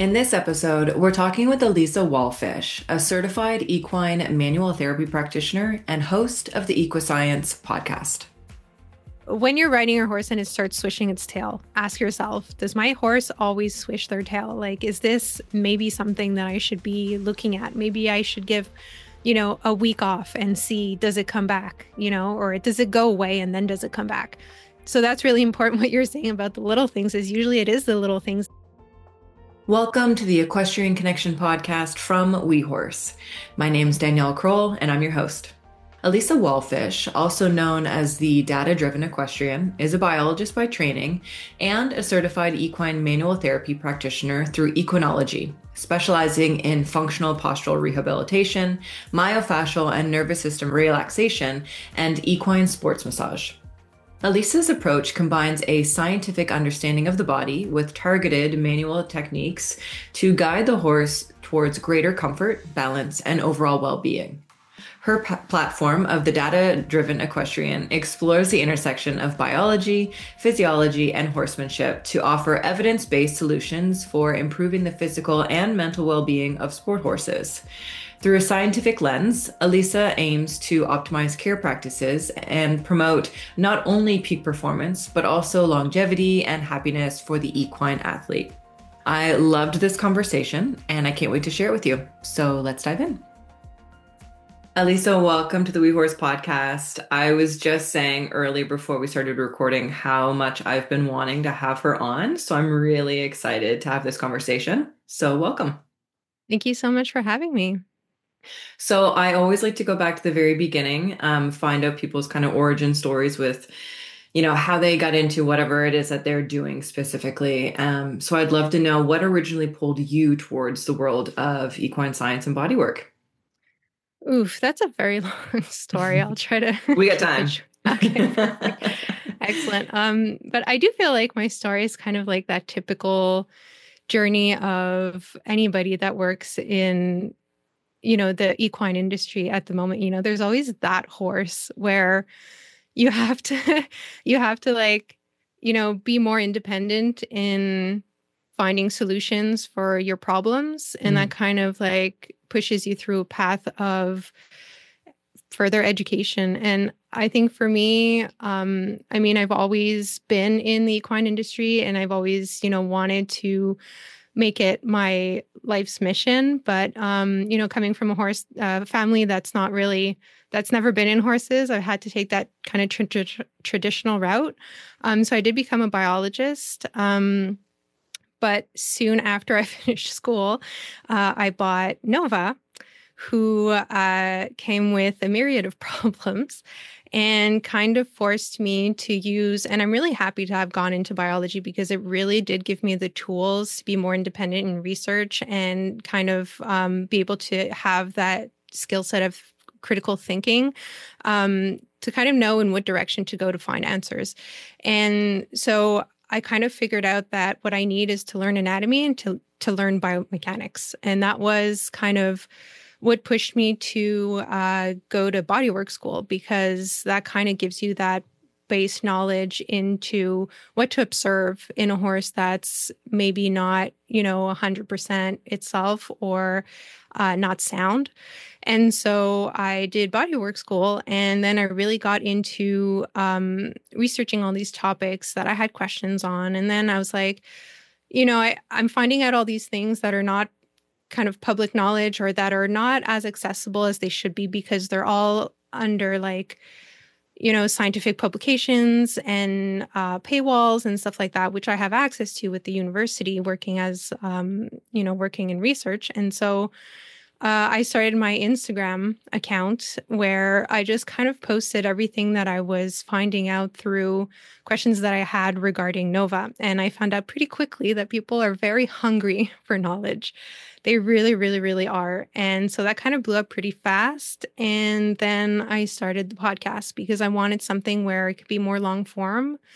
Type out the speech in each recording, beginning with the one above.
In this episode, we're talking with Elisa Wallfish, a certified equine manual therapy practitioner and host of the Equiscience podcast. When you're riding your horse and it starts swishing its tail, ask yourself, does my horse always swish their tail? Like, is this maybe something that I should be looking at? Maybe I should give, a week off and see, does it come back, or does it go away and then does it come back? So that's really important. What you're saying about the little things is usually it is the little things. Welcome to the Equestrian Connection podcast from WeHorse. My name's Danielle Kroll, and I'm your host. Elisa Wallfish, also known as the Data-Driven Equestrian, is a biologist by training and a certified equine manual therapy practitioner through Equinology, specializing in functional postural rehabilitation, myofascial and nervous system relaxation, and equine sports massage. Elisa's approach combines a scientific understanding of the body with targeted manual techniques to guide the horse towards greater comfort, balance, and overall well-being. Her platform of the Data-Driven Equestrian explores the intersection of biology, physiology, and horsemanship to offer evidence-based solutions for improving the physical and mental well-being of sport horses. Through a scientific lens, Elisa aims to optimize care practices and promote not only peak performance, but also longevity and happiness for the equine athlete. I loved this conversation and I can't wait to share it with you. So let's dive in. Elisa, welcome to the WeHorse podcast. I was just saying earlier before we started recording how much I've been wanting to have her on. So I'm really excited to have this conversation. So welcome. Thank you so much for having me. So I always like to go back to the very beginning, find out people's kind of origin stories with, how they got into whatever it is that they're doing specifically. So I'd love to know what originally pulled you towards the world of equine science and bodywork. Oof, that's a very long story. I'll try to We got keep time. it short. Okay, perfect. Excellent. But I do feel like my story is kind of like that typical journey of anybody that works in the equine industry at the moment. There's always that horse where you have to be more independent in finding solutions for your problems, and that kind of like pushes you through a path of further education. And I think for me, I've always been in the equine industry and I've always wanted to make it my life's mission. But, coming from a horse family that's never been in horses, I've had to take that kind of traditional route. So I did become a biologist. But soon after I finished school, I bought Nova, who came with a myriad of problems and kind of forced me to use, and I'm really happy to have gone into biology because it really did give me the tools to be more independent in research and kind of be able to have that skill set of critical thinking to kind of know in what direction to go to find answers. And so I kind of figured out that what I need is to learn anatomy and to learn biomechanics. And that was kind of what pushed me to go to bodywork school, because that kind of gives you that base knowledge into what to observe in a horse that's maybe not, 100% itself or not sound. And so I did bodywork school, and then I really got into researching all these topics that I had questions on. And then I was like, I'm finding out all these things that are not kind of public knowledge or that are not as accessible as they should be, because they're all under scientific publications and paywalls and stuff like that, which I have access to with the university working as, working in research. And so I started my Instagram account where I just kind of posted everything that I was finding out through questions that I had regarding Nova. And I found out pretty quickly that people are very hungry for knowledge. They really, really, really are. And so that kind of blew up pretty fast. And then I started the podcast because I wanted something where it could be more long form.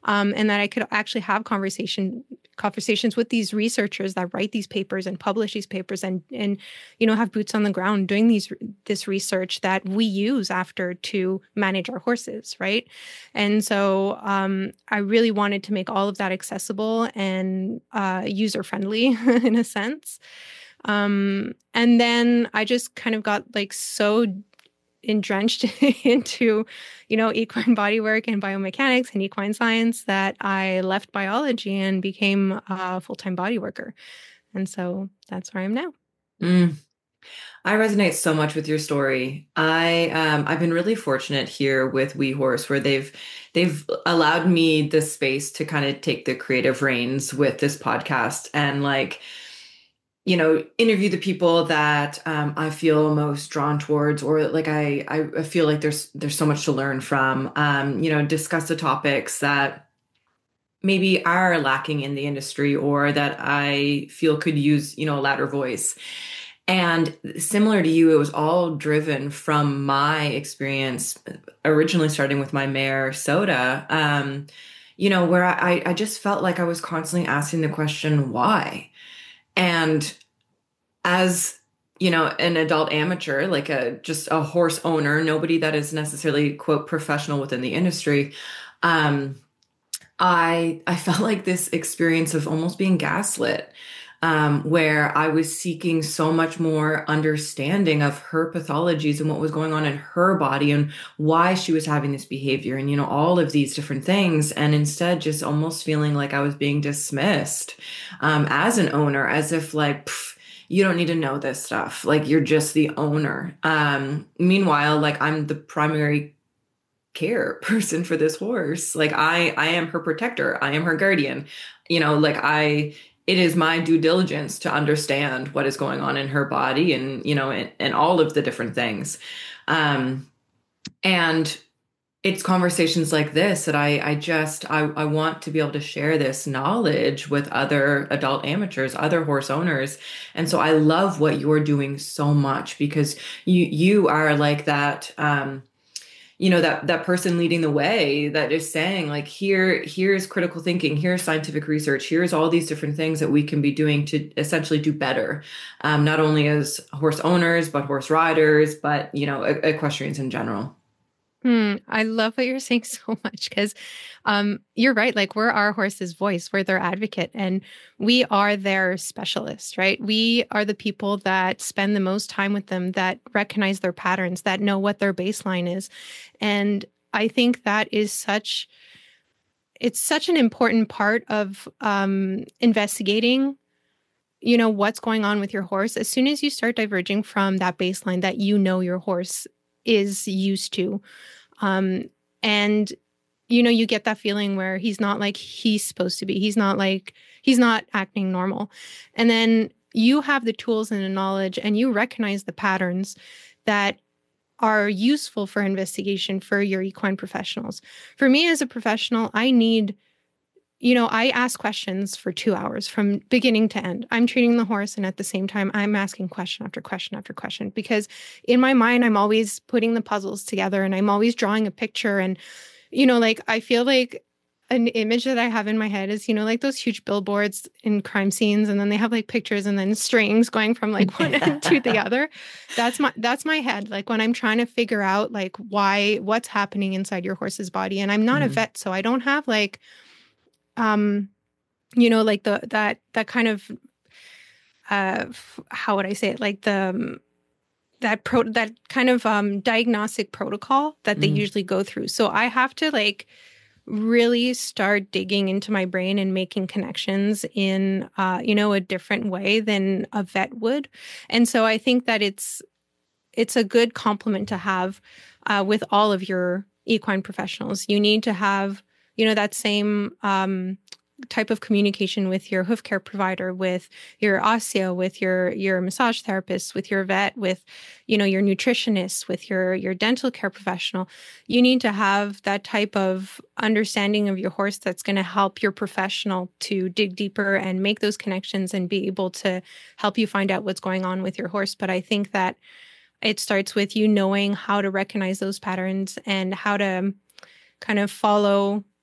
and that I could actually have conversations with these researchers that write these papers and publish these papers, and have boots on the ground doing this research that we use after to manage our horses, right? And so I really wanted to make all of that accessible and user friendly in a sense. And then I just kind of got like so drenched into, equine bodywork and biomechanics and equine science that I left biology and became a full-time body worker. And so that's where I am now. I resonate so much with your story. I've been really fortunate here with WeHorse, where they've allowed me the space to kind of take the creative reins with this podcast and interview the people that I feel most drawn towards, or like I feel like there's so much to learn from. Discuss the topics that maybe are lacking in the industry, or that I feel could use, a louder voice. And similar to you, it was all driven from my experience, originally starting with my mare, Soda, where I just felt like I was constantly asking the question, why? And as, an adult amateur, like just a horse owner, nobody that is necessarily, quote, professional within the industry, I felt like this experience of almost being gaslit, where I was seeking so much more understanding of her pathologies and what was going on in her body and why she was having this behavior and, all of these different things. And instead just almost feeling like I was being dismissed, as an owner, as if like, you don't need to know this stuff. Like, you're just the owner. Meanwhile, like, I'm the primary care person for this horse. Like, I am her protector. I am her guardian. It is my due diligence to understand what is going on in her body and, and all of the different things. And it's conversations like this that I want to be able to share this knowledge with other adult amateurs, other horse owners. And so I love what you're doing so much, because you are like that, that person leading the way that is saying like, here's critical thinking, here's scientific research, here's all these different things that we can be doing to essentially do better, not only as horse owners, but horse riders, but, equestrians in general. I love what you're saying so much, because you're right. Like, we're our horse's voice. We're their advocate, and we are their specialists, right? We are the people that spend the most time with them, that recognize their patterns, that know what their baseline is. And I think that is such an important part of investigating, what's going on with your horse. As soon as you start diverging from that baseline that your horse is used to, and you get that feeling where he's not like he's supposed to be. He's not acting normal. And then you have the tools and the knowledge, and you recognize the patterns that are useful for investigation for your equine professionals. For me as a professional, I need, I ask questions for 2 hours from beginning to end. I'm treating the horse, and at the same time, I'm asking question after question after question, because in my mind, I'm always putting the puzzles together, and I'm always drawing a picture. And, I feel like an image that I have in my head is, like those huge billboards in crime scenes, and then they have like pictures and then strings going from like one end to the other. That's my head. Like, when I'm trying to figure out like what's happening inside your horse's body. And I'm not a vet, so I don't have like, like that kind of, how would I say it? Like that kind of diagnostic protocol that they usually go through. So I have to like really start digging into my brain and making connections in, a different way than a vet would. And so I think that it's a good complement to have with all of your equine professionals. You need to have, that same type of communication with your hoof care provider, with your osteo, with your massage therapist, with your vet, with, your nutritionist, with your dental care professional. You need to have that type of understanding of your horse that's going to help your professional to dig deeper and make those connections and be able to help you find out what's going on with your horse. But I think that it starts with you knowing how to recognize those patterns and how to kind of follow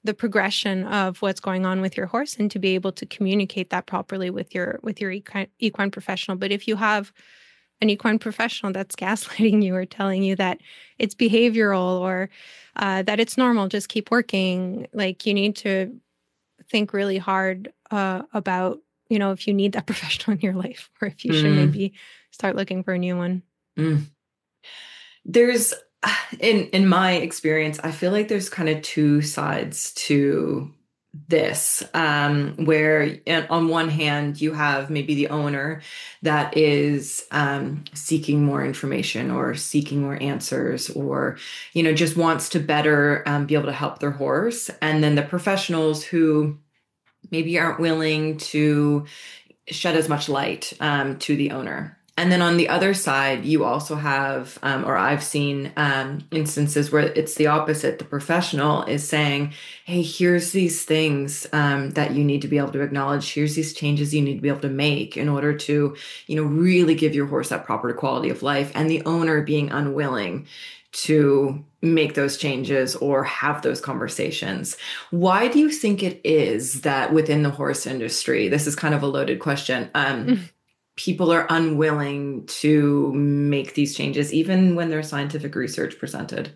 the progression of what's going on with your horse and to be able to communicate that properly with your equine professional. But if you have an equine professional that's gaslighting you or telling you that it's behavioral or that it's normal, just keep working, like you need to think really hard about, if you need that professional in your life or if you should maybe start looking for a new one. There's, in my experience, I feel like there's kind of two sides to this, where on one hand, you have maybe the owner that is seeking more information or seeking more answers or, just wants to better be able to help their horse. And then the professionals who maybe aren't willing to shed as much light to the owner. And then on the other side, you also have, or I've seen instances where it's the opposite. The professional is saying, hey, here's these things that you need to be able to acknowledge. Here's these changes you need to be able to make in order to, really give your horse that proper quality of life. And the owner being unwilling to make those changes or have those conversations. Why do you think it is that within the horse industry, this is kind of a loaded question, people are unwilling to make these changes, even when there's scientific research presented?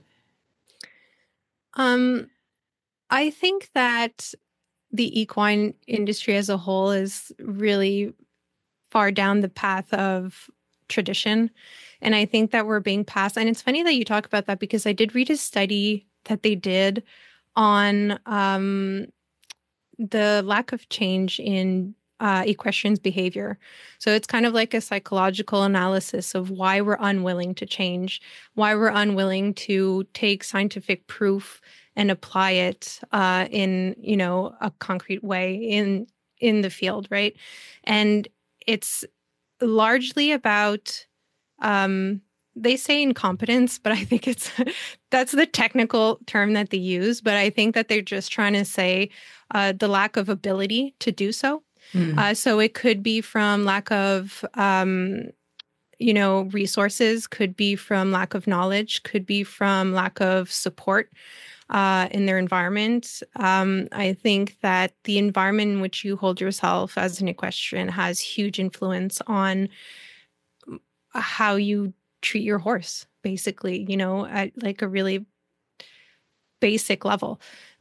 I think that the equine industry as a whole is really far down the path of tradition. And I think that we're being passed. And it's funny that you talk about that because I did read a study that they did on the lack of change in equestrians' behavior. So it's kind of like a psychological analysis of why we're unwilling to change, why we're unwilling to take scientific proof and apply it in, a concrete way in the field, right? And it's largely about they say incompetence, but I think that's the technical term that they use. But I think that they're just trying to say the lack of ability to do so. So it could be from lack of, resources, could be from lack of knowledge, could be from lack of support in their environment. I think that the environment in which you hold yourself as an equestrian has huge influence on how you treat your horse, basically, at like a really basic level.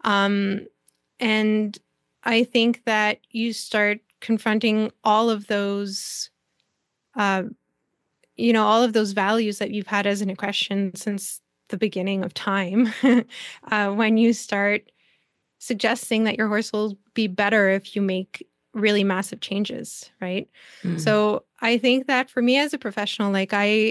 And I think that you start confronting all of those, all of those values that you've had as an equestrian since the beginning of time, when you start suggesting that your horse will be better if you make really massive changes, right? So I think that for me as a professional, like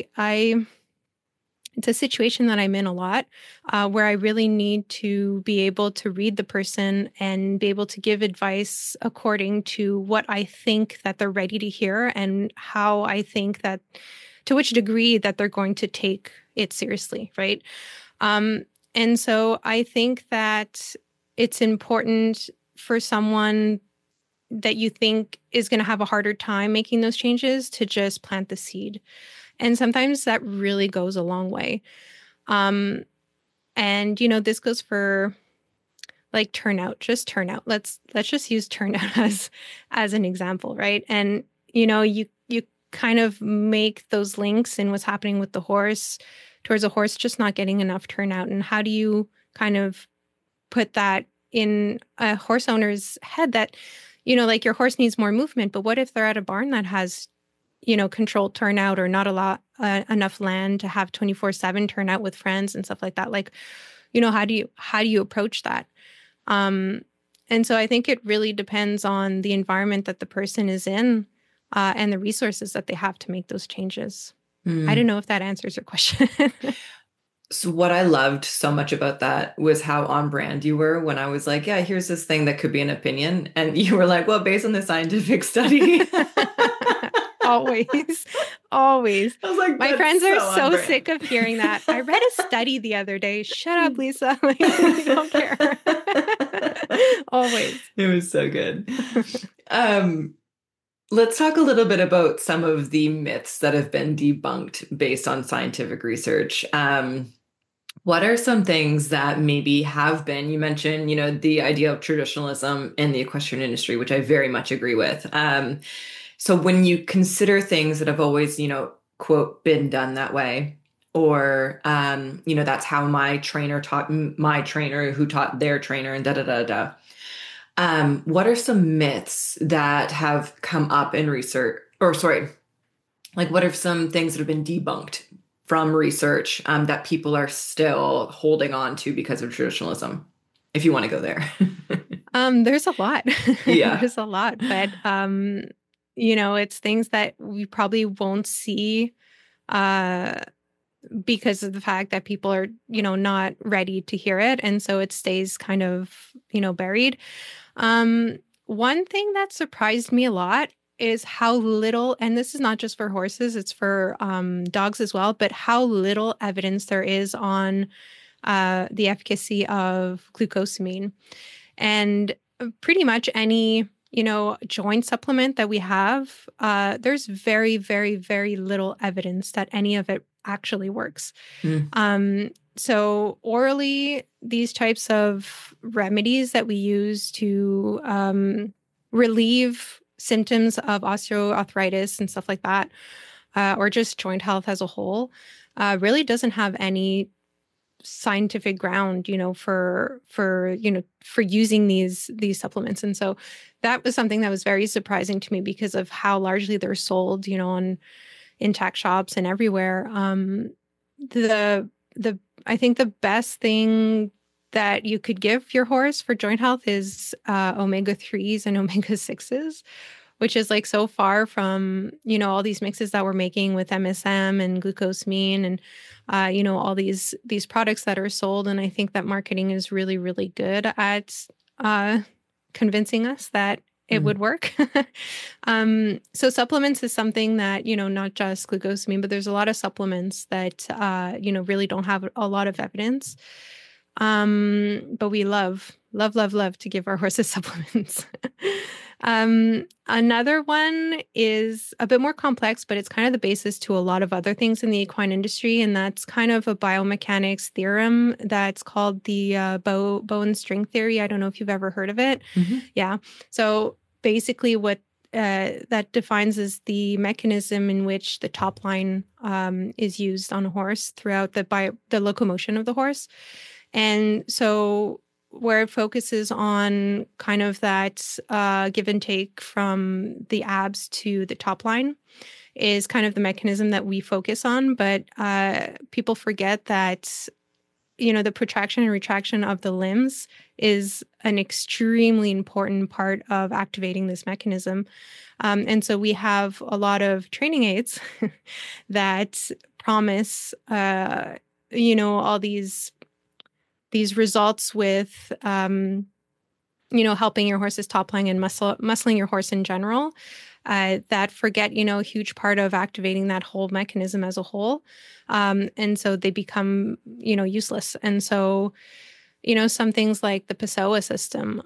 it's a situation that I'm in a lot where I really need to be able to read the person and be able to give advice according to what I think that they're ready to hear and how I think that to which degree that they're going to take it seriously, right? And so I think that it's important for someone that you think is going to have a harder time making those changes to just plant the seed. And sometimes that really goes a long way. And, this goes for like turnout, just turnout. Let's just use turnout as an example, right? And, you kind of make those links in what's happening with the horse towards a horse just not getting enough turnout. And how do you kind of put that in a horse owner's head that, like your horse needs more movement, but what if they're at a barn that has controlled turnout or not a lot, enough land to have 24/7 turnout with friends and stuff like that. Like, how do you approach that? And so I think it really depends on the environment that the person is in and the resources that they have to make those changes. I don't know if that answers your question. So what I loved so much about that was how on brand you were when I was like, yeah, here's this thing that could be an opinion. And you were like, well, based on the scientific study. Always. I was like, my friends are so brand. sick of hearing that. I read a study the other day. Shut up, Lisa. Like, you don't care. Always. It was so good. Let's talk a little bit about some of the myths that have been debunked based on scientific research. What are some things that maybe have been, you mentioned, the idea of traditionalism in the equestrian industry, which I very much agree with. So when you consider things that have always, quote, been done that way, or, that's how my trainer taught my trainer who taught their trainer and da da da da. What are some myths that have come up in research, or sorry, like what are some things that have been debunked from research that people are still holding on to because of traditionalism? If you want to go there. There's a lot. Yeah. There's a lot, but it's things that we probably won't see uh because of the fact that people are, not ready to hear it. And so it stays kind of, buried. Um, One thing that surprised me a lot is how little, and this is not just for horses, it's for dogs as well, but how little evidence there is on the efficacy of glucosamine. And pretty much any, joint supplement that we have, there's very, very, very little evidence that any of it actually works. Mm. So orally, these types of remedies that we use to relieve symptoms of osteoarthritis and stuff like that, or just joint health as a whole, really doesn't have any scientific ground, for using these supplements. And so that was something that was very surprising to me because of how largely they're sold, in tack shops and everywhere. The I think the best thing that you could give your horse for joint health is omega-3s and omega-6s, which is like so far from, all these mixes that we're making with MSM and glucosamine and, all these products that are sold. And I think that marketing is really, really good at convincing us that it would work. So supplements is something that, not just glucosamine, but there's a lot of supplements that, really don't have a lot of evidence. But we love to give our horses supplements. Another one is a bit more complex, but it's kind of the basis to a lot of other things in the equine industry. And that's kind of a biomechanics theorem that's called the bow and string theory. I don't know if you've ever heard of it. Mm-hmm. Yeah. So basically what that defines is the mechanism in which the top line is used on a horse throughout the locomotion of the horse. And so where it focuses on kind of that give and take from the abs to the top line is kind of the mechanism that we focus on. But people forget that, the protraction and retraction of the limbs is an extremely important part of activating this mechanism. And so we have a lot of training aids that promise, all these results with, helping your horse's top line and muscling your horse in general, that forget, a huge part of activating that whole mechanism as a whole. And so they become, useless. And so, some things like the Pessoa system,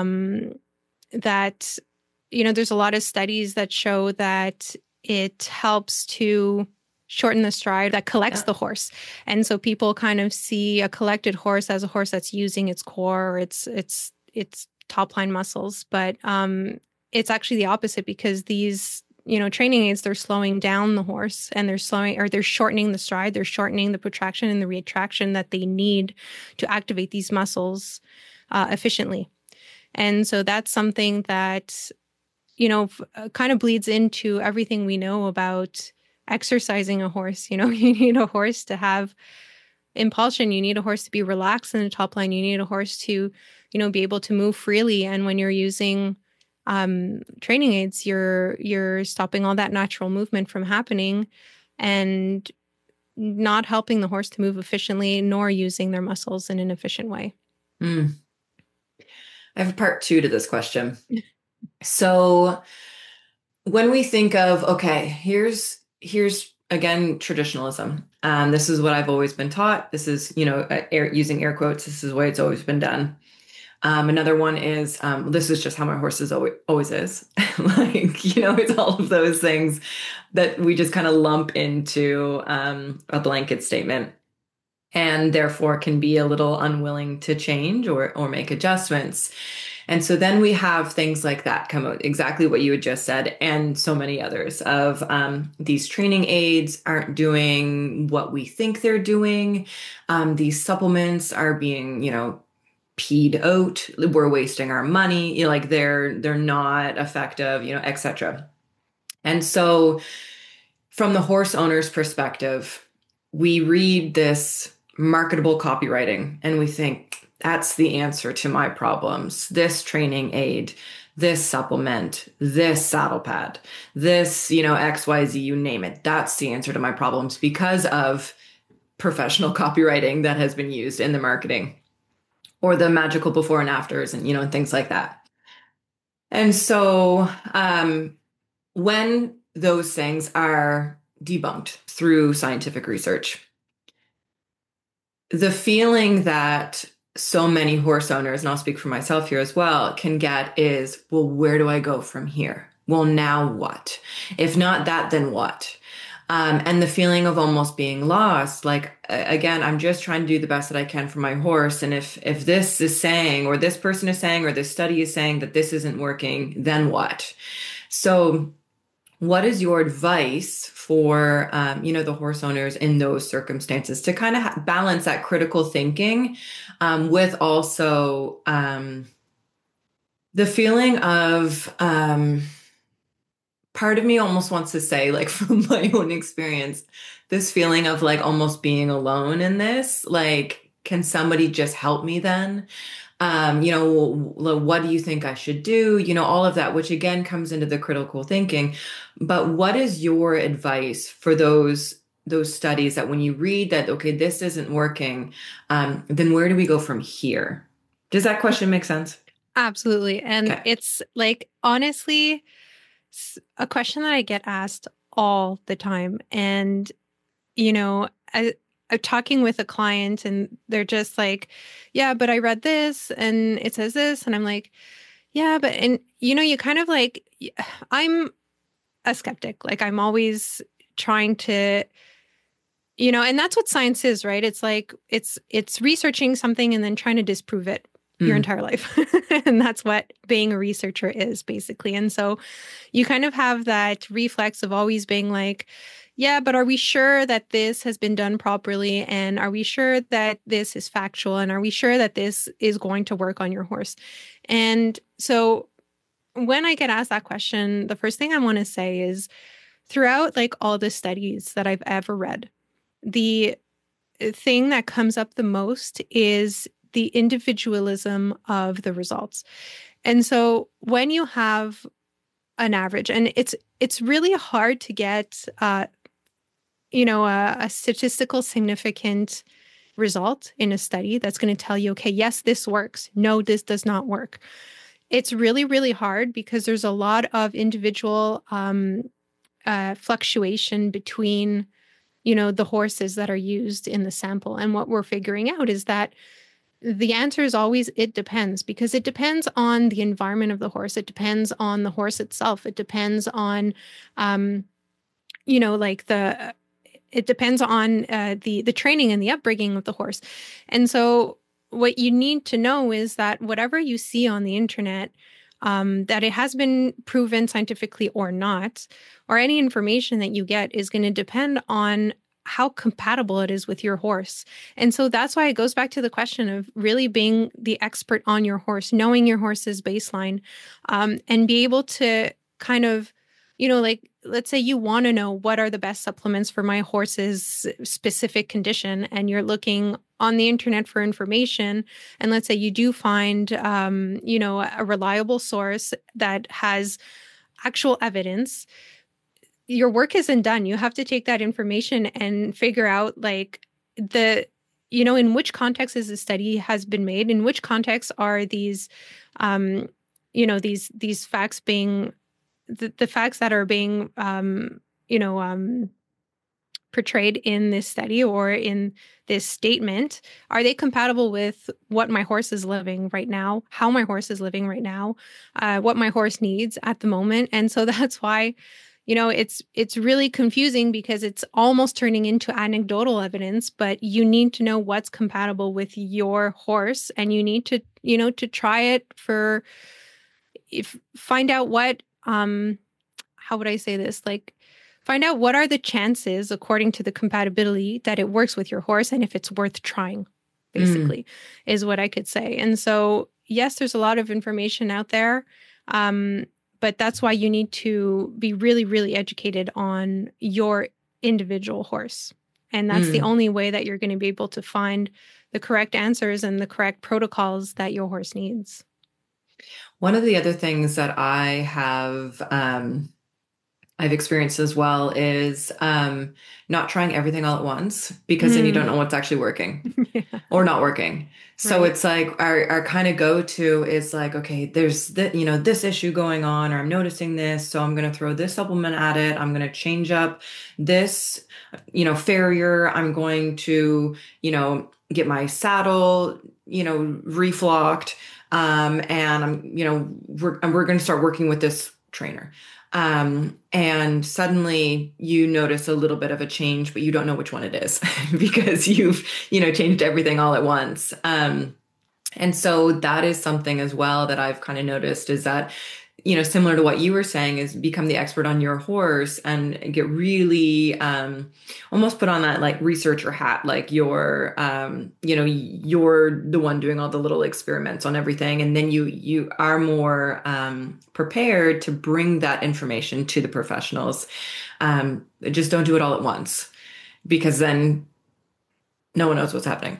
that, there's a lot of studies that show that it helps to shorten the stride that collects the horse. And so people kind of see a collected horse as a horse that's using its core or its top line muscles. But it's actually the opposite because these, training aids, they're slowing down the horse and they're shortening the stride. They're shortening the protraction and the retraction that they need to activate these muscles efficiently. And so that's something that, kind of bleeds into everything we know about exercising a horse. You need a horse to have impulsion. You need a horse to be relaxed in the top line. You need a horse to, be able to move freely. And when you're using training aids, you're stopping all that natural movement from happening and not helping the horse to move efficiently, nor using their muscles in an efficient way. I have a part 2 to this question. So when we think of, okay, here's again, traditionalism. This is what I've always been taught. This is, using air quotes, this is the way it's always been done. Another one is, this is just how my horse always is. It's all of those things that we just kind of lump into a blanket statement. and therefore can be a little unwilling to change or make adjustments. And so then we have things like that come out, exactly what you had just said, and so many others of these training aids aren't doing what we think they're doing. These supplements are being, peed out. We're wasting our money. Like they're not effective, etc. And so from the horse owner's perspective, we read this marketable copywriting and we think that's the answer to my problems. This training aid, this supplement, this saddle pad, this, XYZ, you name it. That's the answer to my problems because of professional copywriting that has been used in the marketing or the magical before and afters and, and things like that. And so, when those things are debunked through scientific research, the feeling that so many horse owners, and I'll speak for myself here as well, can get is, well, where do I go from here? Well, now what? If not that, then what? And the feeling of almost being lost, like, again, I'm just trying to do the best that I can for my horse. And if this is saying, or this person is saying, or this study is saying that this isn't working, then what? So what is your advice for, the horse owners in those circumstances to kind of balance that critical thinking with also the feeling of part of me almost wants to say, like, from my own experience, this feeling of like almost being alone in this, like, can somebody just help me then? What do you think I should do? All of that, which again comes into the critical thinking. But what is your advice for those studies that when you read that, okay, this isn't working, then where do we go from here? Does that question make sense? Absolutely. And Okay. it's like, honestly, a question that I get asked all the time. And, I'm talking with a client and they're just like, yeah, but I read this and it says this. And I'm like, yeah, but, and, you kind of like, I'm a skeptic. Like, I'm always trying to, and that's what science is, right? It's like, it's researching something and then trying to disprove it your entire life. And that's what being a researcher is, basically. And so you kind of have that reflex of always being like, yeah, but are we sure that this has been done properly? And are we sure that this is factual? And are we sure that this is going to work on your horse? And so when I get asked that question, the first thing I want to say is throughout like all the studies that I've ever read, the thing that comes up the most is the individualism of the results. And so when you have an average, and it's really hard to get a statistical significant result in a study that's going to tell you, okay, yes, this works. No, this does not work. It's really, really hard because there's a lot of individual fluctuation between, the horses that are used in the sample. And what we're figuring out is that the answer is always, it depends, because it depends on the environment of the horse. It depends on the horse itself. It depends on, it depends on the training and the upbringing of the horse. And so what you need to know is that whatever you see on the internet, that it has been proven scientifically or not, or any information that you get is going to depend on how compatible it is with your horse. And so that's why it goes back to the question of really being the expert on your horse, knowing your horse's baseline, and be able to kind of, like, let's say you want to know what are the best supplements for my horse's specific condition, and you're looking on the internet for information. And let's say you do find, a reliable source that has actual evidence. Your work isn't done. You have to take that information and figure out like in which context is the study has been made, in which context are these, these facts being, the facts that are being, portrayed in this study or in this statement, are they compatible with what my horse is living right now, how my horse is living right now, what my horse needs at the moment? And so that's why, it's really confusing because it's almost turning into anecdotal evidence, but you need to know what's compatible with your horse, and you need to, to try it find out what, how would I say this? Like, find out what are the chances according to the compatibility that it works with your horse, and if it's worth trying, basically, is what I could say. And so, yes, there's a lot of information out there. But that's why you need to be really, really educated on your individual horse. And that's the only way that you're going to be able to find the correct answers and the correct protocols that your horse needs. One of the other things that I've experienced as well is not trying everything all at once, because then you don't know what's actually working or not working. So Right. it's like our kind of go-to is like, okay, there's this issue going on, or I'm noticing this, so I'm going to throw this supplement at it. I'm going to change up this, farrier. I'm going to, get my saddle, reflocked. And we're going to start working with this trainer. And suddenly you notice a little bit of a change, but you don't know which one it is because you've, changed everything all at once. And so that is something as well that I've kind of noticed, is that, similar to what you were saying, is become the expert on your horse and get really, almost put on that like researcher hat, like you're the one doing all the little experiments on everything. And then you are more, prepared to bring that information to the professionals. Just don't do it all at once, because then no one knows what's happening.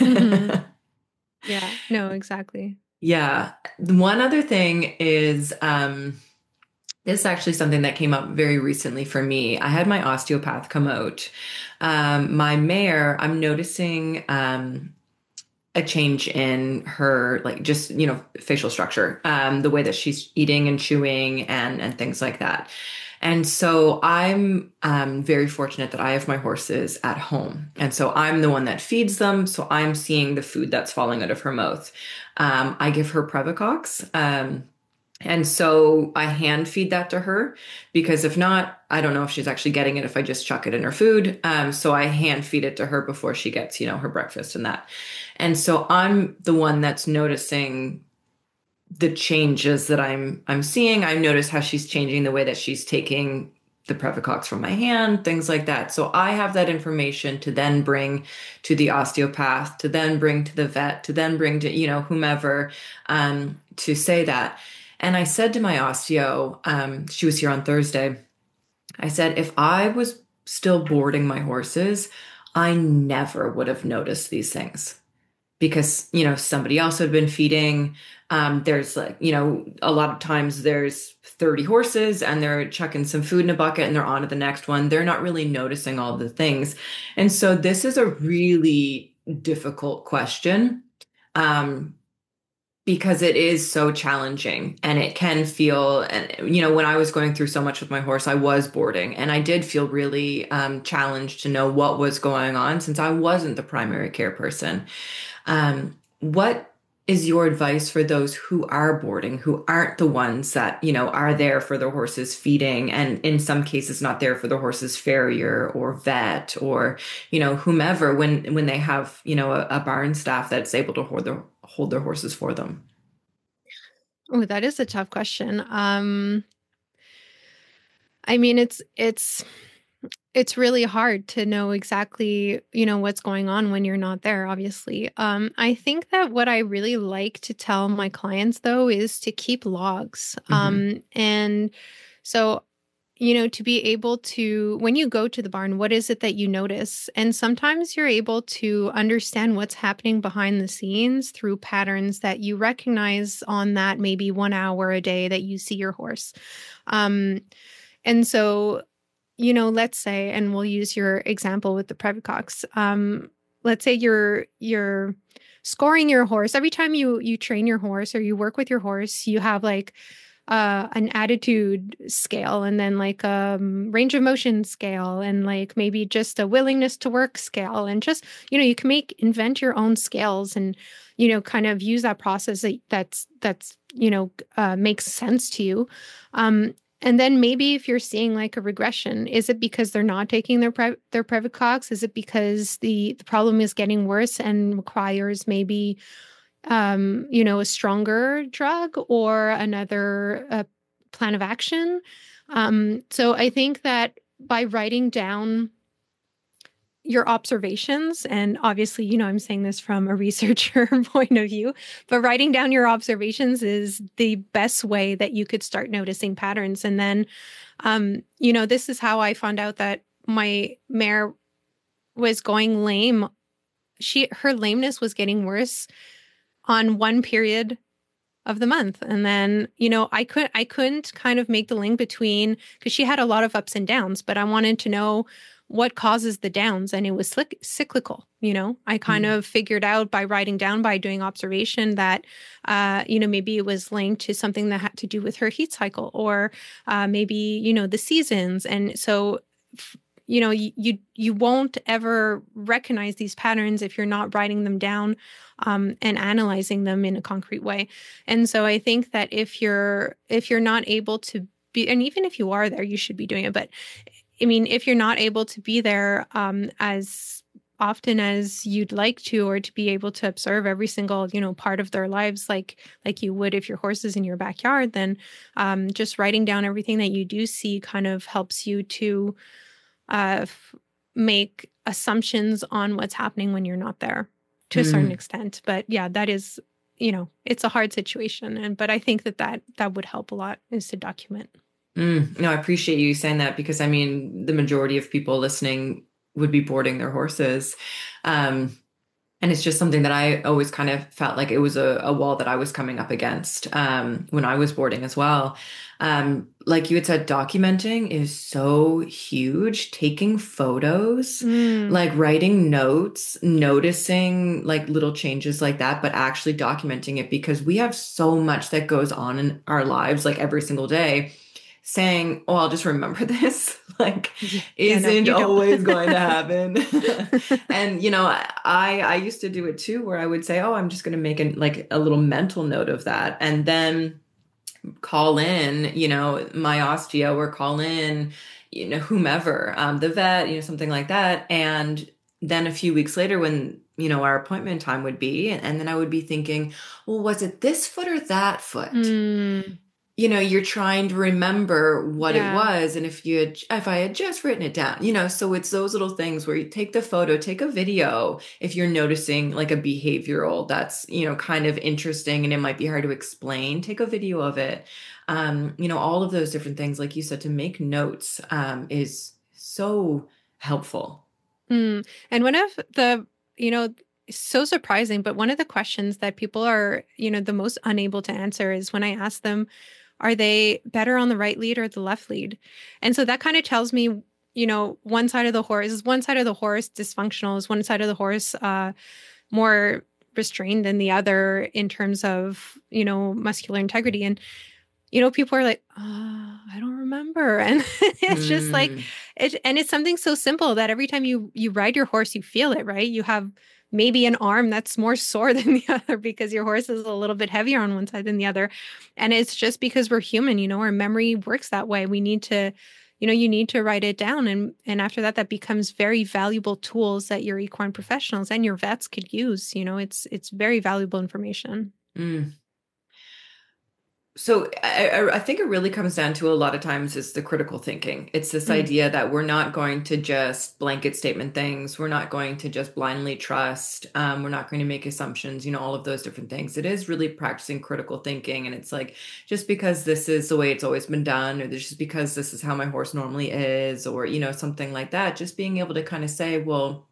Yeah, no, exactly. Yeah. One other thing is, this is actually something that came up very recently for me. I had my osteopath come out. My mare, I'm noticing a change in her, like, just, facial structure, the way that she's eating and chewing and things like that. And so I'm very fortunate that I have my horses at home. And so I'm the one that feeds them. So I'm seeing the food that's falling out of her mouth. I give her Previcox. And so I hand feed that to her, because if not, I don't know if she's actually getting it if I just chuck it in her food. So I hand feed it to her before she gets, her breakfast and that. And so I'm the one that's noticing the changes that I'm seeing. I notice how she's changing the way that she's taking the Previcox from my hand, things like that. So I have that information to then bring to the osteopath, to then bring to the vet, to then bring to, whomever, to say that. And I said to my osteo, she was here on Thursday, I said, if I was still boarding my horses, I never would have noticed these things, because, somebody else had been feeding. There's like, a lot of times there's 30 horses and they're chucking some food in a bucket and they're on to the next one. They're not really noticing all the things. And so this is a really difficult question. Because it is so challenging, and it can feel, and when I was going through so much with my horse, I was boarding, and I did feel really challenged to know what was going on, since I wasn't the primary care person. What is your advice for those who are boarding, who aren't the ones that, are there for their horses feeding, and in some cases not there for their horses farrier or vet or, whomever, when they have, a barn staff that's able to hold their horses for them? Oh, that is a tough question. I mean, it's really hard to know exactly, what's going on when you're not there, obviously. I think that what I really like to tell my clients, though, is to keep logs. And so, to be able to, when you go to the barn, what is it that you notice? And sometimes you're able to understand what's happening behind the scenes through patterns that you recognize on that maybe 1 hour a day that you see your horse. And so, let's say, and we'll use your example with the Previcox. Let's say you're scoring your horse every time you train your horse or you work with your horse. You have like an attitude scale, and then like range of motion scale, and like maybe just a willingness to work scale, and just you can invent your own scales, and kind of use that process that's makes sense to you. And then maybe if you're seeing like a regression, is it because they're not taking their Previcox? Is it because the problem is getting worse and requires maybe a stronger drug or another plan of action? So I think that by writing down your observations, and obviously, I'm saying this from a researcher point of view, but writing down your observations is the best way that you could start noticing patterns. And then, this is how I found out that my mare was going lame. Her lameness was getting worse on one period of the month. And then, I couldn't kind of make the link between, because she had a lot of ups and downs, but I wanted to know what causes the downs, and it was cyclical. I kind of figured out by writing down, by doing observation, that maybe it was linked to something that had to do with her heat cycle, or maybe the seasons. And so you won't ever recognize these patterns if you're not writing them down and analyzing them in a concrete way. And so I think that if you're not able to be, and even if you are there, you should be doing it, but I mean, if you're not able to be there as often as you'd like to, or to be able to observe every single, part of their lives, like you would if your horse is in your backyard, then just writing down everything that you do see kind of helps you to make assumptions on what's happening when you're not there to a certain extent. But yeah, that is, it's a hard situation. But I think that would help a lot, is to document. No, I appreciate you saying that, because I mean, the majority of people listening would be boarding their horses. And it's just something that I always kind of felt like it was a wall that I was coming up against when I was boarding as well. Like you had said, documenting is so huge. Taking photos, like writing notes, noticing like little changes like that, but actually documenting it, because we have so much that goes on in our lives, like every single day. Saying, oh, I'll just remember this, like, isn't always going to happen. And, I used to do it too, where I would say, oh, I'm just going to make a little mental note of that. And then call in, my osteo, or call in, whomever, the vet, something like that. And then a few weeks later, when, our appointment time would be, and then I would be thinking, well, was it this foot or that foot? You're trying to remember what it was. And if I had just written it down, so it's those little things where you take the photo, take a video. If you're noticing like a behavioral that's, kind of interesting and it might be hard to explain, take a video of it. All of those different things, like you said, to make notes, is so helpful. And one of the, so surprising, but one of the questions that people are, the most unable to answer is when I ask them, are they better on the right lead or the left lead? And so that kind of tells me, one side of the horse dysfunctional, is one side of the horse more restrained than the other in terms of, muscular integrity. And, people are like, oh, I don't remember. And it's just like, it's something so simple that every time you ride your horse, you feel it, right? You have maybe an arm that's more sore than the other because your horse is a little bit heavier on one side than the other. And it's just because we're human, our memory works that way. We need to, you need to write it down. And after that becomes very valuable tools that your equine professionals and your vets could use. It's very valuable information. So I think it really comes down to, a lot of times, is the critical thinking. It's this idea that we're not going to just blanket statement things. We're not going to just blindly trust. We're not going to make assumptions, all of those different things. It is really practicing critical thinking. And it's like, just because this is the way it's always been done, or just because this is how my horse normally is, or, something like that, just being able to kind of say, well,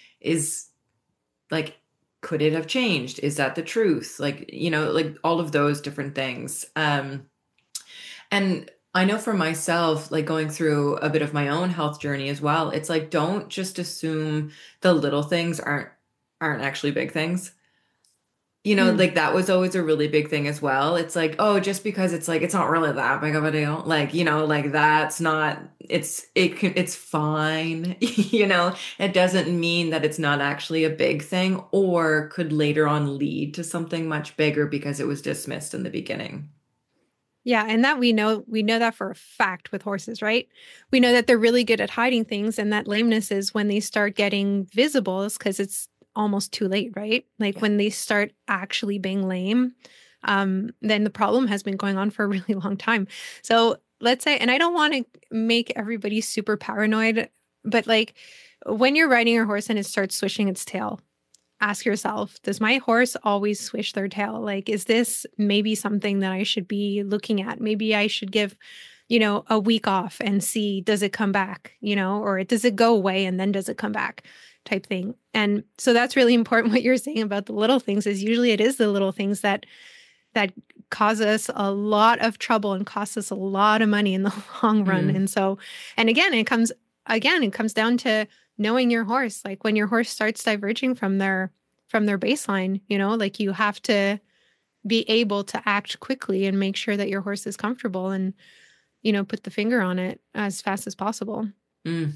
could it have changed? Is that the truth? Like all of those different things. And I know for myself, like going through a bit of my own health journey as well, it's like, don't just assume the little things aren't actually big things. Like that was always a really big thing as well. It's like, oh, just because it's like, it's not really that big of a deal. Like, like that's not, it's fine. It doesn't mean that it's not actually a big thing, or could later on lead to something much bigger because it was dismissed in the beginning. Yeah, and that we know that for a fact with horses, right? We know that they're really good at hiding things, and that lameness is when they start getting visible is because it's almost too late, right? Like Yeah. when they start actually being lame, then the problem has been going on for a really long time. So let's say, and I don't want to make everybody super paranoid, but like when you're riding your horse and it starts swishing its tail, ask yourself, does my horse always swish their tail? Like, is this maybe something that I should be looking at? Maybe I should give, a week off and see, does it come back, or does it go away and then does it come back type thing. And so that's really important. What you're saying about the little things is usually it is the little things that cause us a lot of trouble and cost us a lot of money in the long run. Mm. And so, and it comes down to knowing your horse. Like when your horse starts diverging from their baseline, like you have to be able to act quickly and make sure that your horse is comfortable and, put the finger on it as fast as possible. Mm.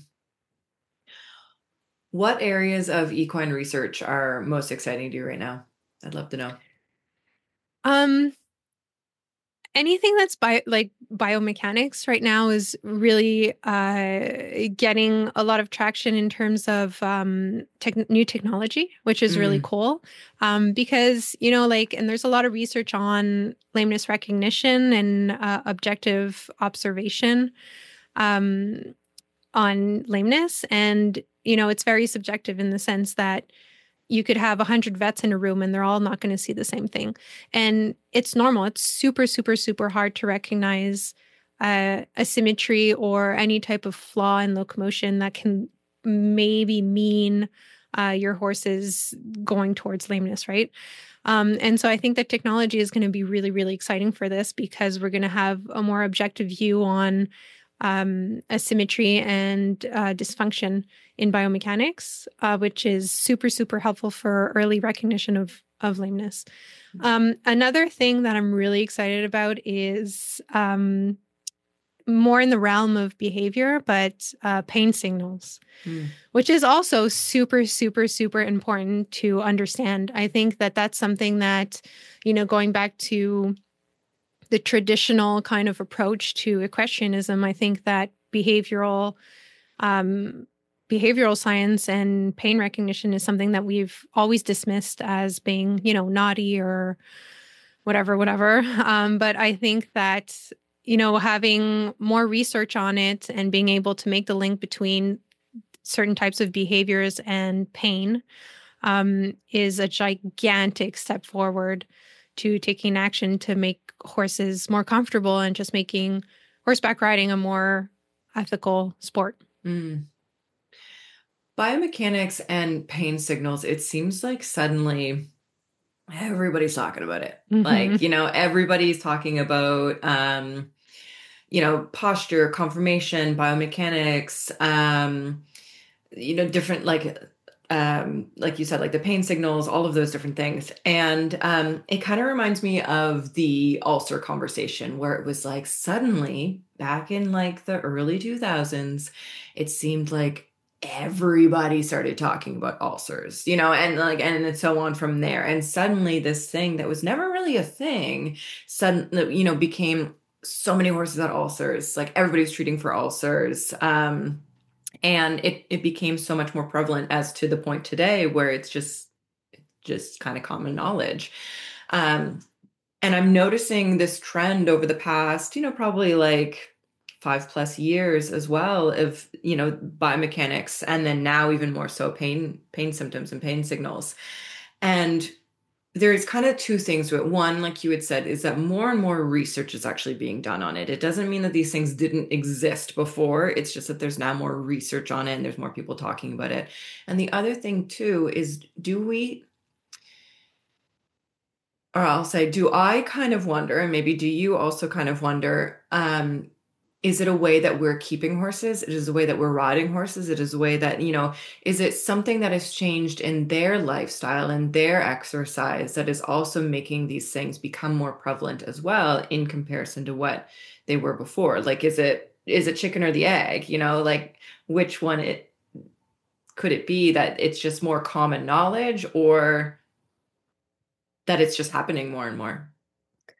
What areas of equine research are most exciting to you right now? I'd love to know. Um, Anything that's biomechanics right now is really getting a lot of traction in terms of new technology, which is really Mm. cool. Because and there's a lot of research on lameness recognition and objective observation um, on lameness, and it's very subjective in the sense that you could have 100 vets in a room and they're all not going to see the same thing. And it's normal. It's super, super, super hard to recognize asymmetry or any type of flaw in locomotion that can maybe mean your horse is going towards lameness, right? And so I think that technology is going to be really, really exciting for this because we're going to have a more objective view on asymmetry and dysfunction in biomechanics, which is super, super helpful for early recognition of lameness. Another thing that I'm really excited about is more in the realm of behavior, but pain signals, Mm. which is also super, super, super important to understand. I think that that's something that, going back to the traditional kind of approach to equestrianism, I think that um, behavioral science and pain recognition is something that we've always dismissed as being, naughty or whatever, whatever. But I think that, having more research on it and being able to make the link between certain types of behaviors and pain is a gigantic step forward to taking action to make horses more comfortable and just making horseback riding a more ethical sport. Mm. Biomechanics and pain signals, it seems like suddenly everybody's talking about it. Hmm. Like, everybody's talking about posture, conformation, biomechanics, different like you said, like the pain signals, all of those different things. And it kind of reminds me of the ulcer conversation where it was like suddenly back in like the early 2000s, it seemed like everybody started talking about ulcers, and so on from there. And suddenly this thing that was never really a thing, suddenly, became so many horses had ulcers, like everybody's treating for ulcers. And it became so much more prevalent as to the point today where it's just kind of common knowledge. Um, and I'm noticing this trend over the past, probably like 5+ years as well of, biomechanics, and then now even more so pain symptoms and pain signals. And there's kind of two things to it. One, like you had said, is that more and more research is actually being done on it. It doesn't mean that these things didn't exist before. It's just that there's now more research on it and there's more people talking about it. And the other thing too is do I kind of wonder, and maybe do you also kind of wonder, is it a way that we're keeping horses? It is a way that we're riding horses. It is a way that, is it something that has changed in their lifestyle and their exercise that is also making these things become more prevalent as well in comparison to what they were before? Like, is it chicken or the egg? Like which one it could it be that it's just more common knowledge or that it's just happening more and more?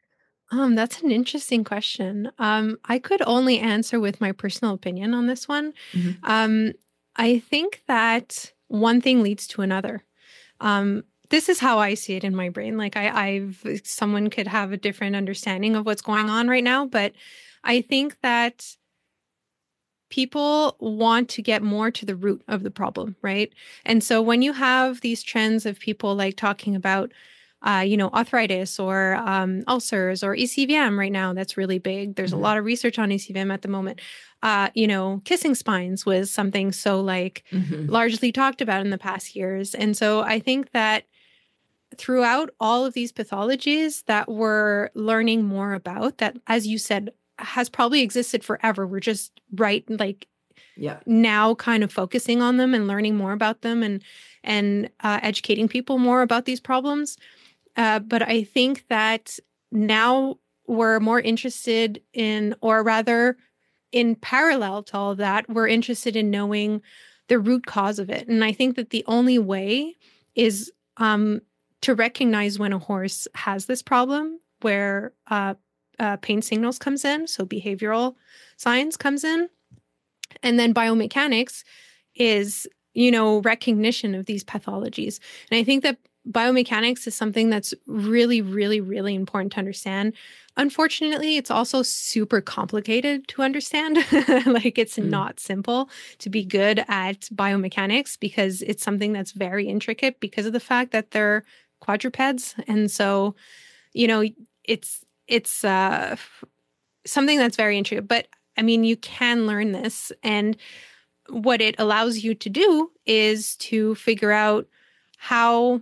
That's an interesting question. I could only answer with my personal opinion on this one. Mm-hmm. Um, I think that one thing leads to another. This is how I see it in my brain. Like I've someone could have a different understanding of what's going on right now, but I think that people want to get more to the root of the problem, right? And so when you have these trends of people like talking about, arthritis or ulcers or ECVM right now, that's really big. There's a Mm-hmm. lot of research on ECVM at the moment. Kissing spines was something so like Mm-hmm. largely talked about in the past years. And so I think that throughout all of these pathologies that we're learning more about, that, as you said, has probably existed forever. We're just right like Yeah. now kind of focusing on them and learning more about them and educating people more about these problems. But I think that now we're more interested in, or rather, in parallel to all of that, we're interested in knowing the root cause of it. And I think that the only way is to recognize when a horse has this problem, where pain signals comes in, so behavioral science comes in, and then biomechanics is, recognition of these pathologies. And I think that biomechanics is something that's really, really, really important to understand. Unfortunately, it's also super complicated to understand. Like it's Mm. not simple to be good at biomechanics because it's something that's very intricate because of the fact that they're quadrupeds. And so, you know, it's something that's very intricate. But I mean, you can learn this, and what it allows you to do is to figure out how,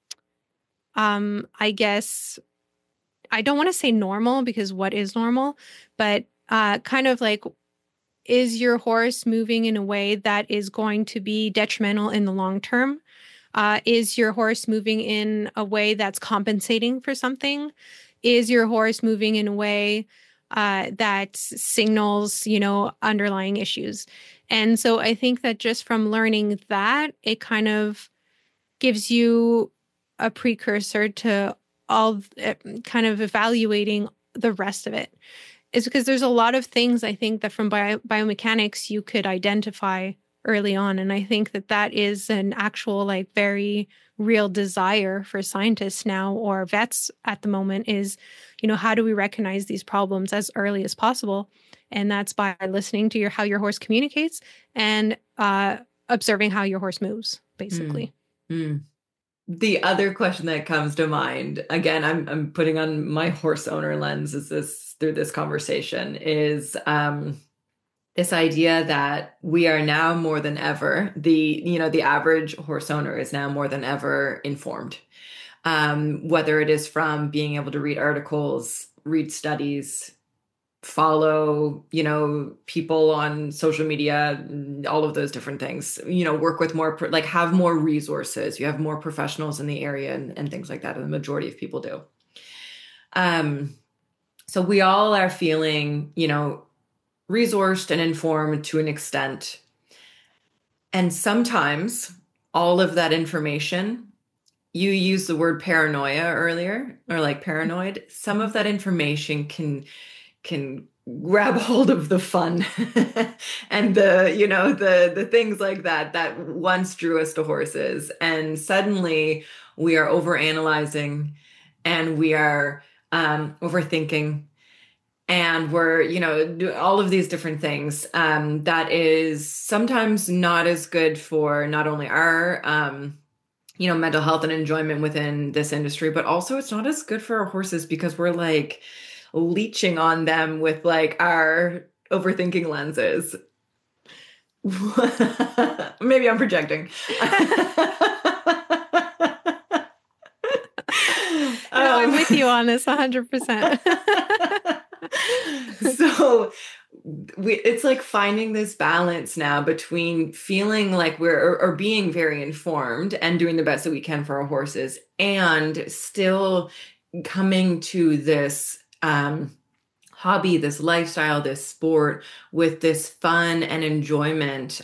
I guess, I don't want to say normal because what is normal, but kind of like, is your horse moving in a way that is going to be detrimental in the long term? Is your horse moving in a way that's compensating for something? Is your horse moving in a way that signals, underlying issues? And so I think that just from learning that, it kind of gives you a precursor to all kind of evaluating the rest of it. Is because there's a lot of things I think that from biomechanics you could identify early on. And I think that that is an actual, like, very real desire for scientists now or vets at the moment is, how do we recognize these problems as early as possible? And that's by listening to how your horse communicates and observing how your horse moves, Mm. basically. Mm. The other question that comes to mind, again, I'm putting on my horse owner lens is this through this conversation, is this idea that we are now more than ever, the average horse owner is now more than ever informed. Whether it is from being able to read articles, read studies, follow, people on social media, all of those different things, work with more, like have more resources. You have more professionals in the area and things like that. And the majority of people do. So we all are feeling, resourced and informed to an extent. And sometimes all of that information, you used the word paranoia earlier, or like paranoid. Some of that information can grab hold of the fun and the things like that once drew us to horses, and suddenly we are overanalyzing and we are overthinking and we're do all of these different things that is sometimes not as good for not only our mental health and enjoyment within this industry, but also it's not as good for our horses because we're like leeching on them with like our overthinking lenses. Maybe I'm projecting. No, I'm with you on this 100%. So it's like finding this balance now between feeling like or being very informed and doing the best that we can for our horses and still coming to this hobby, this lifestyle, this sport with this fun and enjoyment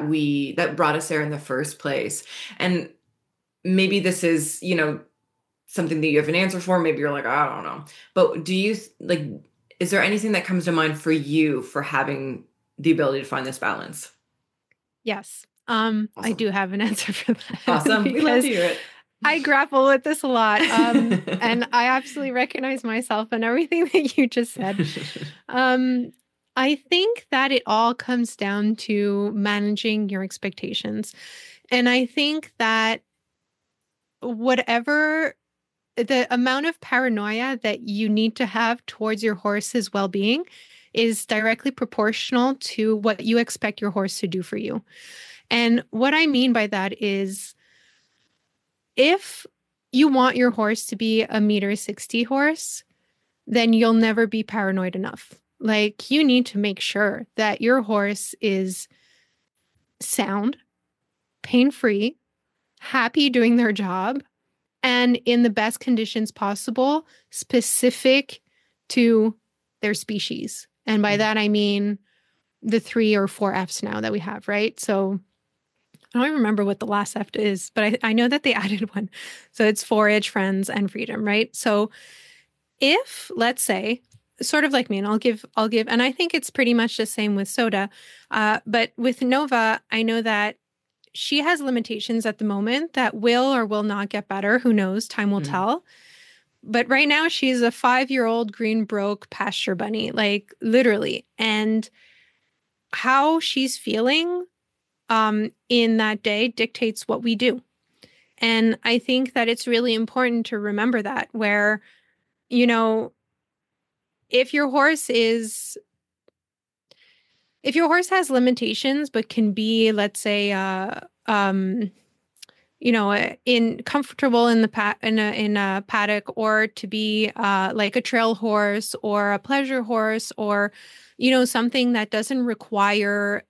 that brought us there in the first place. And maybe this is, something that you have an answer for. Maybe you're like, I don't know. But do you like, is there anything that comes to mind for you for having the ability to find this balance? Yes. I Awesome. do have an answer for that Awesome. We love to because hear it. I grapple with this a lot. And I absolutely recognize myself in everything that you just said. Um, I think that it all comes down to managing your expectations. And I think that whatever the amount of paranoia that you need to have towards your horse's well being is directly proportional to what you expect your horse to do for you. And what I mean by that is if you want your horse to be a meter 60 horse, then you'll never be paranoid enough. Like you need to make sure that your horse is sound, pain free, happy doing their job, and in the best conditions possible, specific to their species. And by that, I mean the 3 or 4 Fs now that we have, right? So I don't even remember what the last F is, but I know that they added one. So it's forage, friends, and freedom, right? So if, let's say, sort of like me, and I'll give, and I think it's pretty much the same with Soda, but with Nova, I know that she has limitations at the moment that will or will not get better. Who knows? Time will tell. But right now, she's a 5-year-old green broke pasture bunny, like literally. And how she's feeling in that day dictates what we do. And I think that it's really important to remember that, where, you know, if your horse is if your horse has limitations but can be, let's say, in comfortable in the in a paddock, or to be like a trail horse or a pleasure horse, or something that doesn't require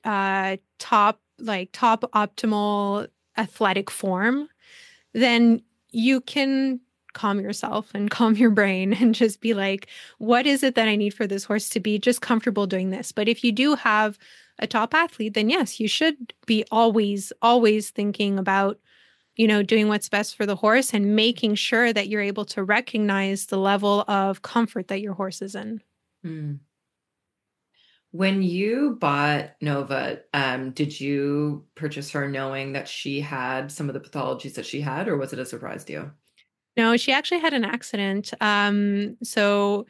top optimal athletic form, then you can calm yourself and calm your brain and just be like, what is it that I need for this horse to be just comfortable doing this? But if you do have a top athlete, then yes, you should be always thinking about, doing what's best for the horse and making sure that you're able to recognize the level of comfort that your horse is in. Mm. When you bought Nova, did you purchase her knowing that she had some of the pathologies that she had, or was it a surprise to you? No, she actually had an accident. So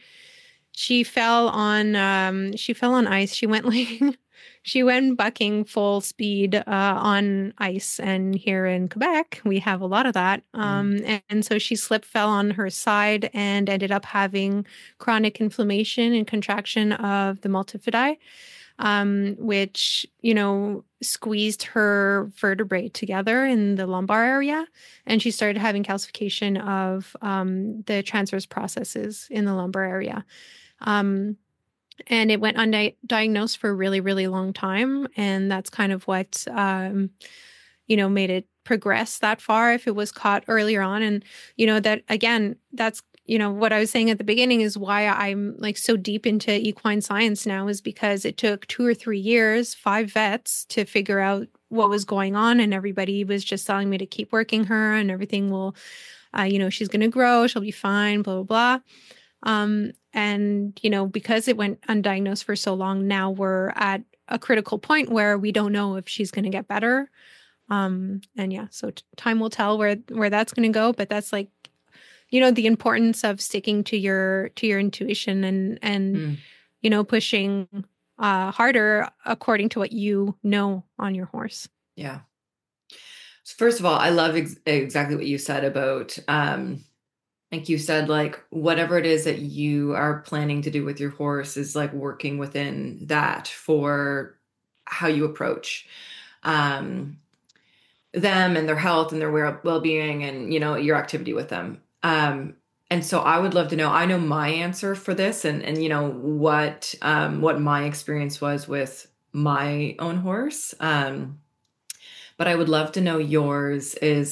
she fell on ice. She went like she went bucking full speed on ice, and here in Quebec we have a lot of that. And so she fell on her side and ended up having chronic inflammation and contraction of the multifidi, which, squeezed her vertebrae together in the lumbar area. And she started having calcification of the transverse processes in the lumbar area. And it went undiagnosed for a really, really long time. And that's kind of what, made it progress that far if it was caught earlier on. And, that again, that's what I was saying at the beginning is why I'm like so deep into equine science now, is because it took 2 or 3 years, 5 vets to figure out what was going on. And everybody was just telling me to keep working her and everything will, she's going to grow, she'll be fine, blah, blah, blah. And, because it went undiagnosed for so long, now we're at a critical point where we don't know if she's going to get better. And yeah, so time will tell where that's going to go. But that's like, the importance of sticking to your intuition and pushing harder according to what you know on your horse. Yeah. So first of all, I love exactly what you said about, like you said, like whatever it is that you are planning to do with your horse is like working within that for how you approach them and their health and their well-being and, your activity with them. And so I would love to know, I know my answer for this and what my experience was with my own horse. But I would love to know yours is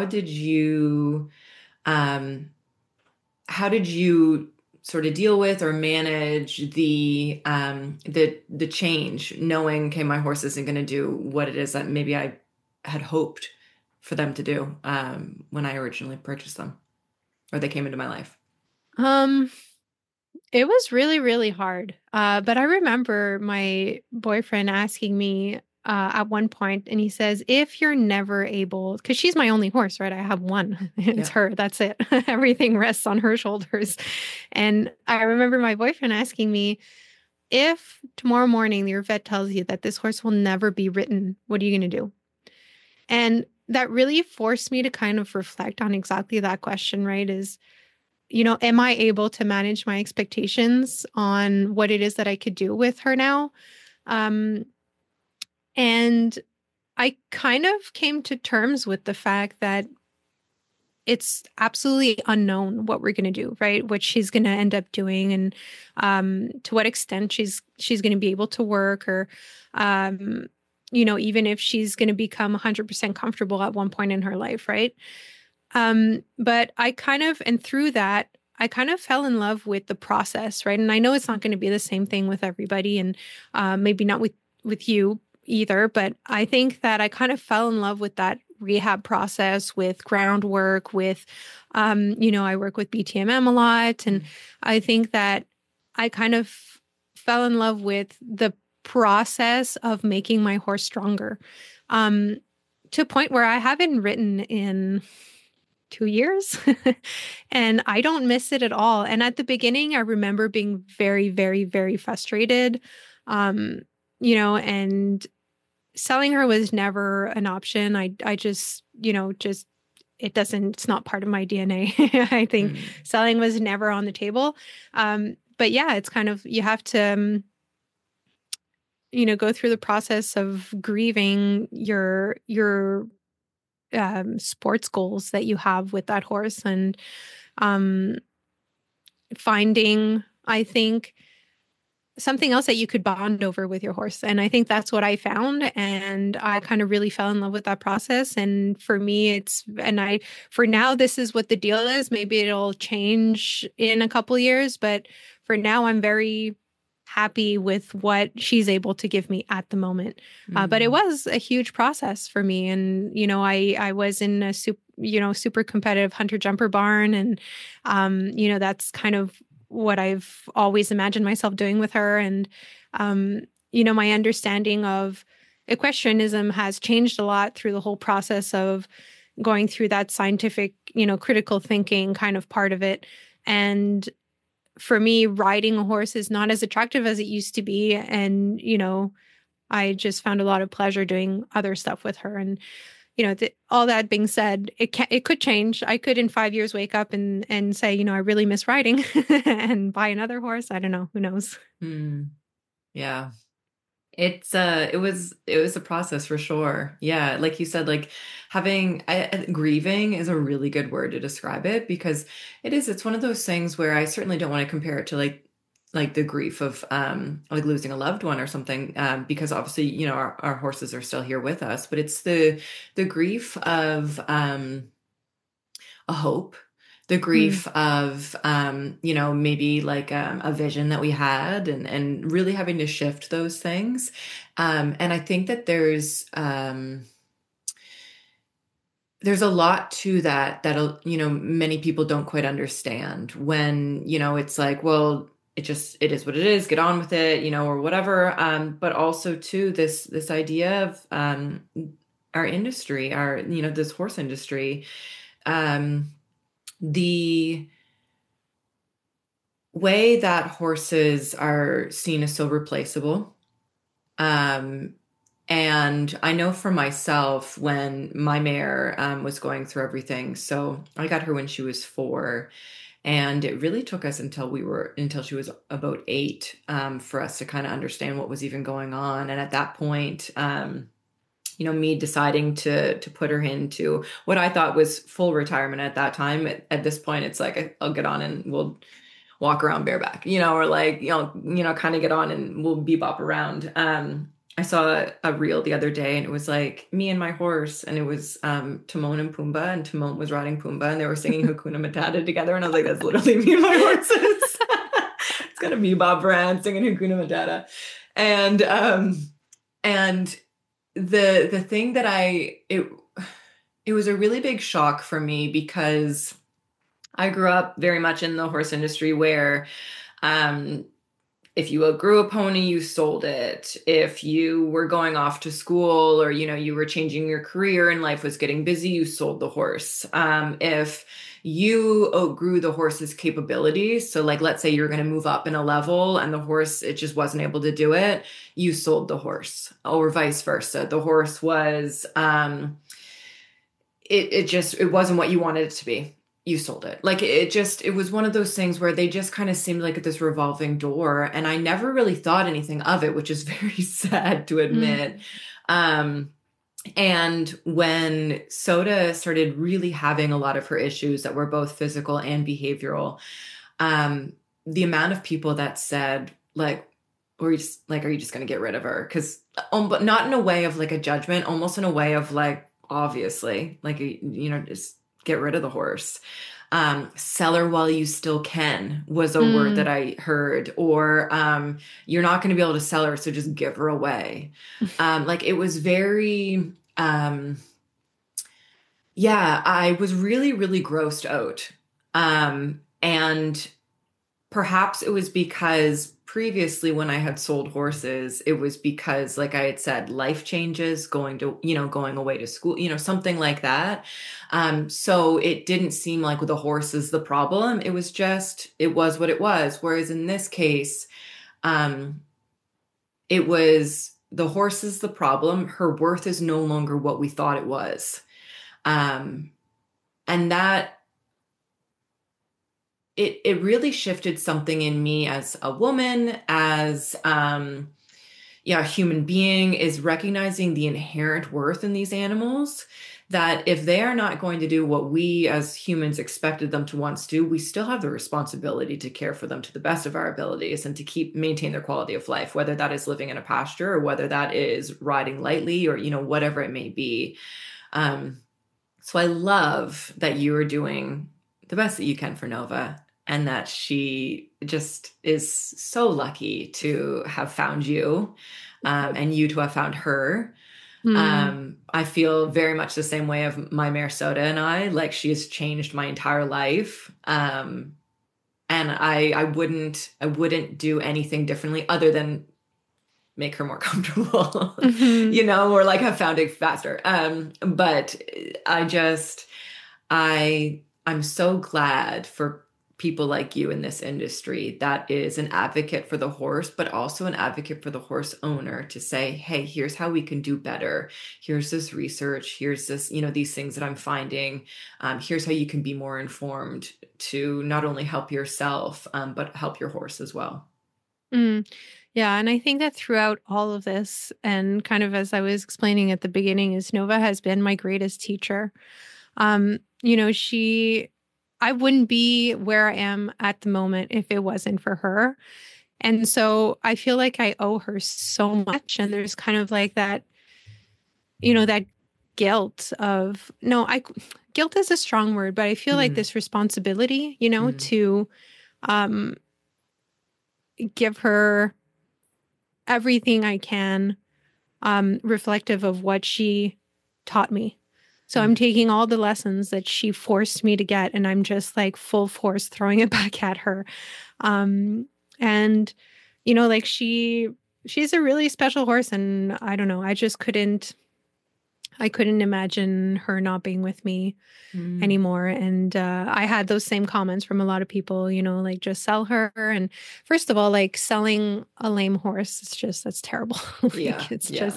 um, how did you sort of deal with or manage the change, knowing, okay, my horse isn't going to do what it is that maybe I had hoped for them to do when I originally purchased them? or they came into my life? Um, it was really, really hard. But I remember my boyfriend asking me at one point, and he says, if you're never able, because she's my only horse, right? I have one. It's Yeah. her. That's it. Everything rests on her shoulders. And I remember my boyfriend asking me, if tomorrow morning your vet tells you that this horse will never be ridden, what are you going to do? And that really forced me to kind of reflect on exactly that question, right? Is, am I able to manage my expectations on what it is that I could do with her now? Um, and I kind of came to terms with the fact that it's absolutely unknown what we're going to do, right? What she's going to end up doing, and to what extent she's going to be able to work, or um, even if she's going to become 100% comfortable at one point in her life, right? But I kind of, and through that, I kind of fell in love with the process, right? And I know it's not going to be the same thing with everybody, and maybe not with you either. But I think that I kind of fell in love with that rehab process, with groundwork, with, I work with BTMM a lot, and I think that I kind of fell in love with the process of making my horse stronger, um, to a point where I haven't written in 2 years. And I don't miss it at all. And at the beginning, I remember being very, very, very frustrated. Um, and selling her was never an option. I just, just it's not part of my DNA. I think Mm. selling was never on the table. But yeah, it's kind of, you have to, go through the process of grieving your sports goals that you have with that horse, and um, finding, I think, something else that you could bond over with your horse. And I think that's what I found. And I kind of really fell in love with that process. And for me, for now, this is what the deal is. Maybe it'll change in a couple years, but for now, I'm very happy with what she's able to give me at the moment. But it Mm. was a huge process for me. And, I was in a super competitive hunter jumper barn. And, that's kind of what I've always imagined myself doing with her. And, my understanding of equestrianism has changed a lot through the whole process of going through that scientific, critical thinking kind of part of it. And for me, riding a horse is not as attractive as it used to be. And, I just found a lot of pleasure doing other stuff with her. And, all that being said, it could change. I could in 5 years wake up and say, I really miss riding and buy another horse. I don't know. Who knows? Mm. Yeah. It was a process for sure. Yeah, like you said, like grieving is a really good word to describe it, because it's one of those things where I certainly don't want to compare it to like the grief of like losing a loved one or something, because obviously, our horses are still here with us, but it's the grief of a hope, the Mm, grief of maybe like a vision that we had, and really having to shift those things. And I think that there's a lot to that many people don't quite understand, when it's like, well, it is what it is, get on with it, or whatever. But also too, this idea of our industry, our this horse industry, um the way that horses are seen as so replaceable. Um, and I know for myself, when my mare was going through everything, so I got her when she was 4, and it really took us until she was about 8, for us to kind of understand what was even going on. And at that point, me deciding to put her into what I thought was full retirement at that time. At this point, it's like I'll get on and we'll walk around bareback, or like, kind of get on and we'll bebop around. I saw a reel the other day, and it was like me and my horse, and it was Timon and Pumbaa, and Timon was riding Pumbaa, and they were singing Hakuna Matata together, and I was like, that's literally me and my horses. It's gonna bebop around singing Hakuna Matata. And the thing that it was a really big shock for me, because I grew up very much in the horse industry where um, if you outgrew a pony, you sold it. If you were going off to school or, you were changing your career and life was getting busy, you sold the horse. If you outgrew the horse's capabilities, so like let's say you're going to move up in a level and the horse, it just wasn't able to do it, you sold the horse, or vice versa. The horse was, it wasn't what you wanted it to be. You sold it. Like it was one of those things where they just kind of seemed like this revolving door. And I never really thought anything of it, which is very sad to admit. Um, and when Soda started really having a lot of her issues that were both physical and behavioral, um, the amount of people that said, like, are you just going to get rid of her? Because, but not in a way of like a judgment, almost in a way of like, obviously, like, just get rid of the horse. Sell her while you still can was a word that I heard, or you're not going to be able to sell her, so just give her away. Like it was very, yeah, I was really, really grossed out. And perhaps it was because previously when I had sold horses, it was because, like I had said, life changes, going away to school, something like that. So it didn't seem like the horse is the problem. It was what it was. Whereas in this case, um, it was the horse is the problem. Her worth is no longer what we thought it was. Um, and that it really shifted something in me as a woman, as a human being, is recognizing the inherent worth in these animals, that if they are not going to do what we as humans expected them to once do, we still have the responsibility to care for them to the best of our abilities and to maintain their quality of life, whether that is living in a pasture or whether that is riding lightly or whatever it may be. So I love that you are doing the best that you can for Nova, and that she just is so lucky to have found you, and you to have found her. I feel very much the same way of my mare Soda and I. Like, she has changed my entire life. And I wouldn't do anything differently other than make her more comfortable, or like have found it faster. But I'm so glad for people like you in this industry that is an advocate for the horse, but also an advocate for the horse owner, to say, hey, here's how we can do better. Here's this research. Here's this, these things that I'm finding. Here's how you can be more informed to not only help yourself, but help your horse as well. Yeah, and I think that throughout all of this, and kind of as I was explaining at the beginning, is Nova has been my greatest teacher. I wouldn't be where I am at the moment if it wasn't for her. And so I feel like I owe her so much. And there's kind of like that, that guilt of, guilt is a strong word, but I feel like this responsibility, to give her everything I can, reflective of what she taught me. So I'm taking all the lessons that she forced me to get, and I'm just like full force throwing it back at her. And like she's a really special horse, and I don't know, I couldn't imagine her not being with me anymore. And I had those same comments from a lot of people, like, just sell her. And first of all, like, selling a lame horse, that's terrible. Just,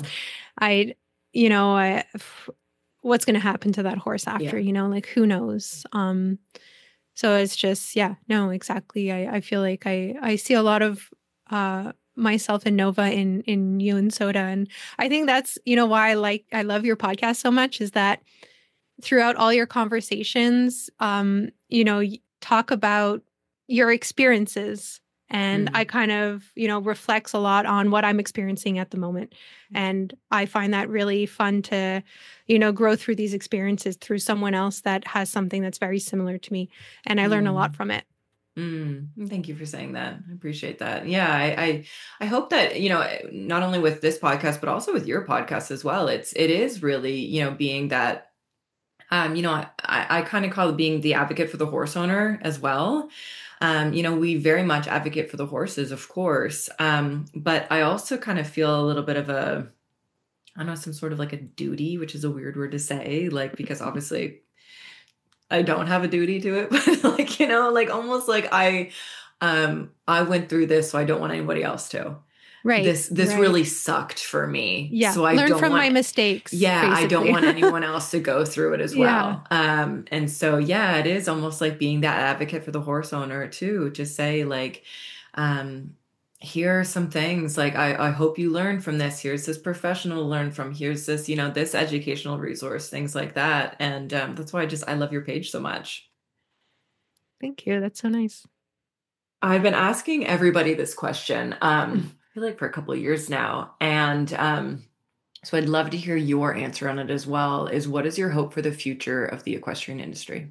what's going to happen to that horse after, like, who knows? So it's just, no, exactly. I feel like I see a lot of myself and Nova in you and Soda. And I think that's, why I love your podcast so much, is that throughout all your conversations, you talk about your experiences. And I kind of, reflects a lot on what I'm experiencing at the moment. And I find that really fun to, grow through these experiences through someone else that has something that's very similar to me. And I learn a lot from it. Thank you for saying that. I appreciate that. Yeah, I hope that, not only with this podcast, but also with your podcast as well, it is really, being that I kind of call it being the advocate for the horse owner as well. We very much advocate for the horses, of course. But I also kind of feel a little bit of I don't know, some sort of like a duty, which is a weird word to say, like, because obviously I don't have a duty to it, but like, like almost like I went through this, so I don't want anybody else to. Right. This Right. really sucked for me. Yeah. So I Learn don't from my want, mistakes, yeah, I don't basically. want anyone else to go through it as Yeah. well. And so, yeah, it is almost like being that advocate for the horse owner too, to say like, um, here are some things like I hope you learn from this. Here's this professional to learn from. Here's this, this educational resource, things like that. And that's why I love your page so much. Thank you. That's so nice. I've been asking everybody this question, I feel like for a couple of years now. And so I'd love to hear your answer on it as well, is what is your hope for the future of the equestrian industry?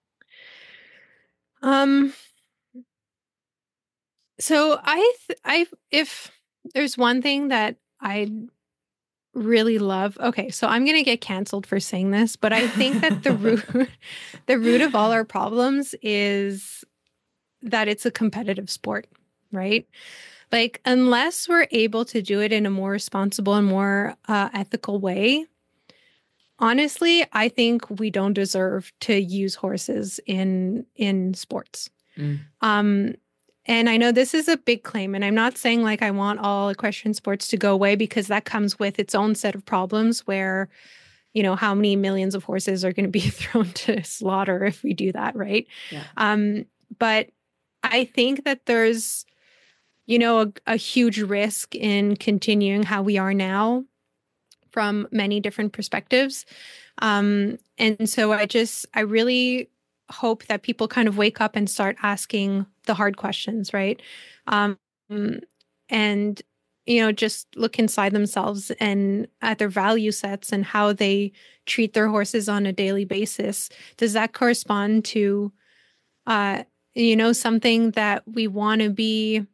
Um, so if there's one thing that I really love, okay, so I'm gonna get canceled for saying this, but I think that the root of all our problems is that it's a competitive sport, right? Like, unless we're able to do it in a more responsible and more ethical way, honestly, I think we don't deserve to use horses in sports. Mm. Um, and I know this is a big claim, and I'm not saying like I want all equestrian sports to go away, because that comes with its own set of problems where, how many millions of horses are going to be thrown to slaughter if we do that, right? Yeah. But I think that there's, a huge risk in continuing how we are now from many different perspectives. And so I really hope that people kind of wake up and start asking the hard questions, right? Um, and, just look inside themselves and at their value sets and how they treat their horses on a daily basis. Does that correspond to, something that we want to be,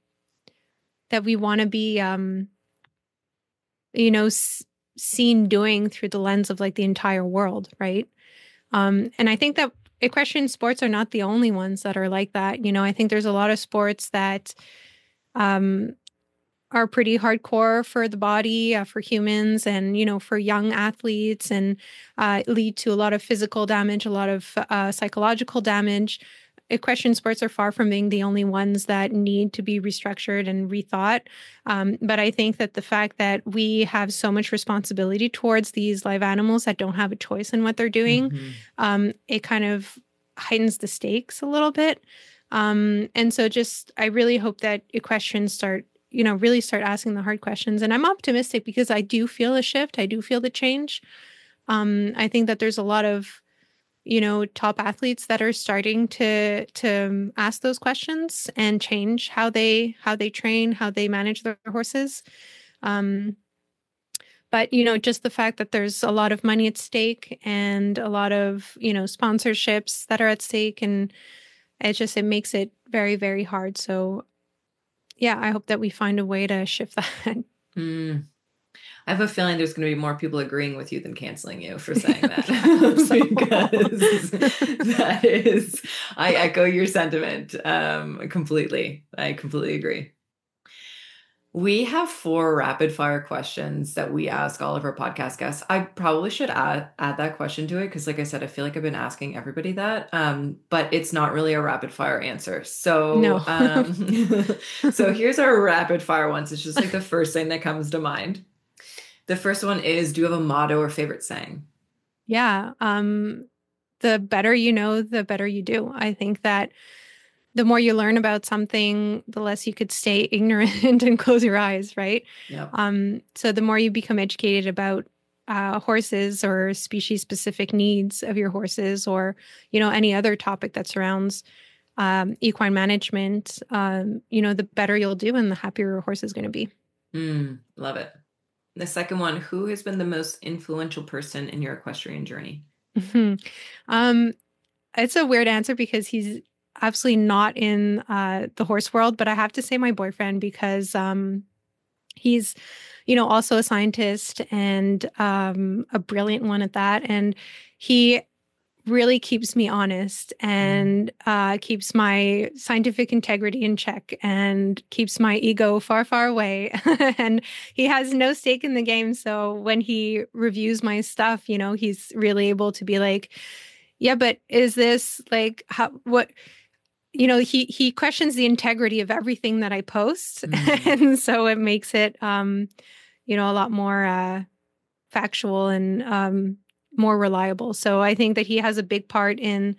you know, s- seen doing through the lens of like the entire world, right? And I think that equestrian sports are not the only ones that are like that. I think there's a lot of sports that um, are pretty hardcore for the body, for humans, and for young athletes, and lead to a lot of physical damage, a lot of psychological damage. Equestrian sports are far from being the only ones that need to be restructured and rethought. But I think that the fact that we have so much responsibility towards these live animals that don't have a choice in what they're doing, it kind of heightens the stakes a little bit. And so I really hope that equestrians really start asking the hard questions. And I'm optimistic because I do feel a shift. I do feel the change. I think that there's a lot of, top athletes that are starting to ask those questions and change how they train, how they manage their horses. But just the fact that there's a lot of money at stake and a lot of, sponsorships that are at stake, and it makes it very, very hard. So yeah, I hope that we find a way to shift that. Mm. I have a feeling there's going to be more people agreeing with you than canceling you for saying that. Because that is, I echo your sentiment completely. I completely agree. We have 4 rapid fire questions that we ask all of our podcast guests. I probably should add that question to it because, like I said, I feel like I've been asking everybody that, but it's not really a rapid fire answer. So, No. so here's our rapid fire ones. It's just like the first thing that comes to mind. The first one is, do you have a motto or favorite saying? Yeah. The better you know, the better you do. I think that the more you learn about something, the less you could stay ignorant and close your eyes, right? Yeah. So the more you become educated about horses or species specific needs of your horses, or, any other topic that surrounds equine management, the better you'll do and the happier your horse is going to be. Love it. The second one, who has been the most influential person in your equestrian journey? um, it's a weird answer because he's absolutely not in the horse world, but I have to say my boyfriend because he's, also a scientist and a brilliant one at that. And he really keeps me honest and keeps my scientific integrity in check and keeps my ego far, far away. And he has no stake in the game. So when he reviews my stuff, he's really able to be like, yeah, but is this like what? He questions the integrity of everything that I post. And so it makes it, a lot more factual and more reliable. So I think that he has a big part in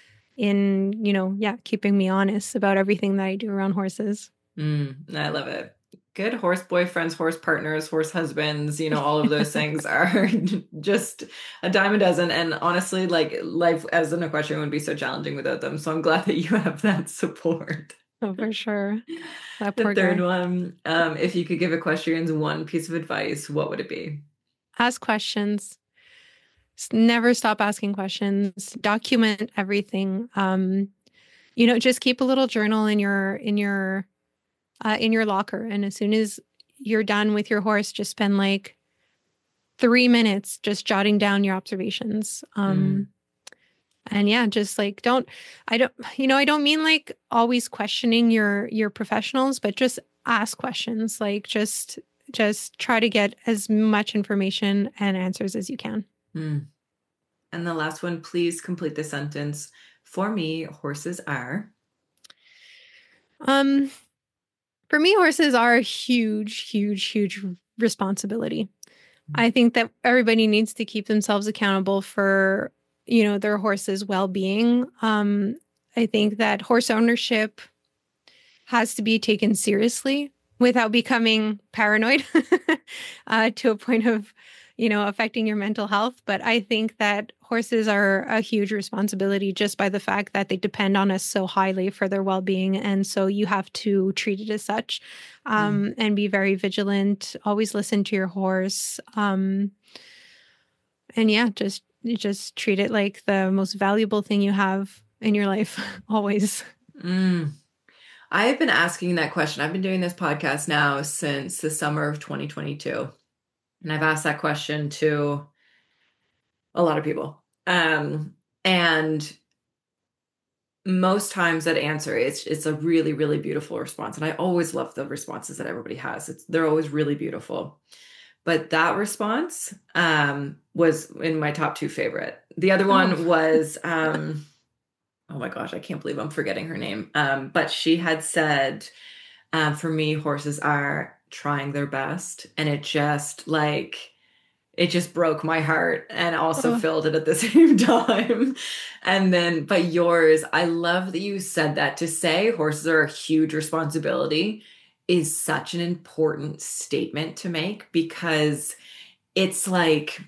keeping me honest about everything that I do around horses. I love it. Good horse boyfriends, horse partners, horse husbands, all of those things are just a dime a dozen. And honestly, like life as an equestrian would be so challenging without them. So I'm glad that you have that support. Oh, for sure. That The poor third guy. one, if you could give equestrians one piece of advice, what would it be? Ask questions. Never stop asking questions. Document everything. Just keep a little journal in your locker, and as soon as you're done with your horse, just spend like 3 minutes just jotting down your observations. And yeah, just like I don't mean like always questioning your professionals, but just ask questions. Like just try to get as much information and answers as you can. And the last one, please complete the sentence. For me, horses are. For me, horses are a huge, huge, huge responsibility. I think that everybody needs to keep themselves accountable for, their horse's well-being. I think that horse ownership has to be taken seriously without becoming paranoid to a point of, affecting your mental health. But I think that horses are a huge responsibility just by the fact that they depend on us so highly for their well-being. And so you have to treat it as such, and be very vigilant, always listen to your horse. And yeah, just treat it like the most valuable thing you have in your life, always. I've been asking that question. I've been doing this podcast now since the summer of 2022. And I've asked that question to a lot of people. And most times that answer, it's a really, really beautiful response. And I always love the responses that everybody has. They're always really beautiful. But that response was in my top 2 favorite. The other one was, oh my gosh, I can't believe I'm forgetting her name. But she had said, for me, horses are trying their best. And it just broke my heart and also filled it at the same time. And then, but yours, I love that you said that. To say horses are a huge responsibility is such an important statement to make, because it's like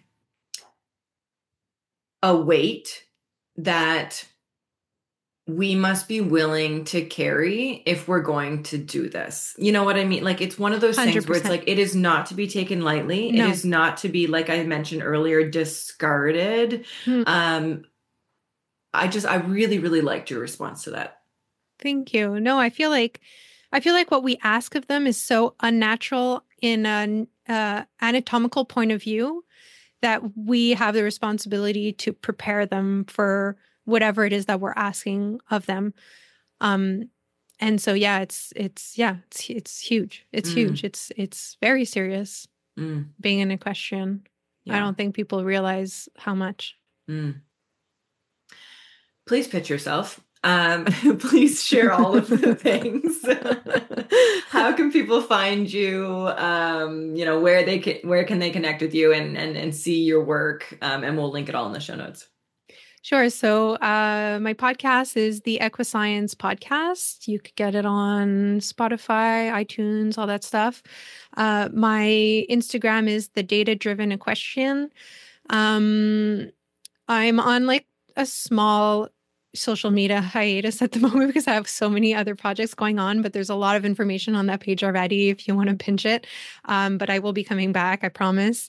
a weight that we must be willing to carry if we're going to do this. You know what I mean? Like, it's one of those things where it's like, it is not to be taken lightly. No. It is not to be, like I mentioned earlier, discarded. I really, really liked your response to that. Thank you. No, I feel like what we ask of them is so unnatural in an anatomical point of view that we have the responsibility to prepare them for whatever it is that we're asking of them. And so, yeah, it's huge. It's huge. It's very serious being an equestrian. Yeah. I don't think people realize how much. Please pitch yourself. Please share all of the things. How can people find you? Where can they connect with you and see your work? And we'll link it all in the show notes. Sure. So my podcast is the Equiscience Podcast. You could get it on Spotify, iTunes, all that stuff. My Instagram is the Data Driven Equestrian. I'm on like a small social media hiatus at the moment because I have so many other projects going on, but there's a lot of information on that page already if you want to pinch it. But I will be coming back, I promise.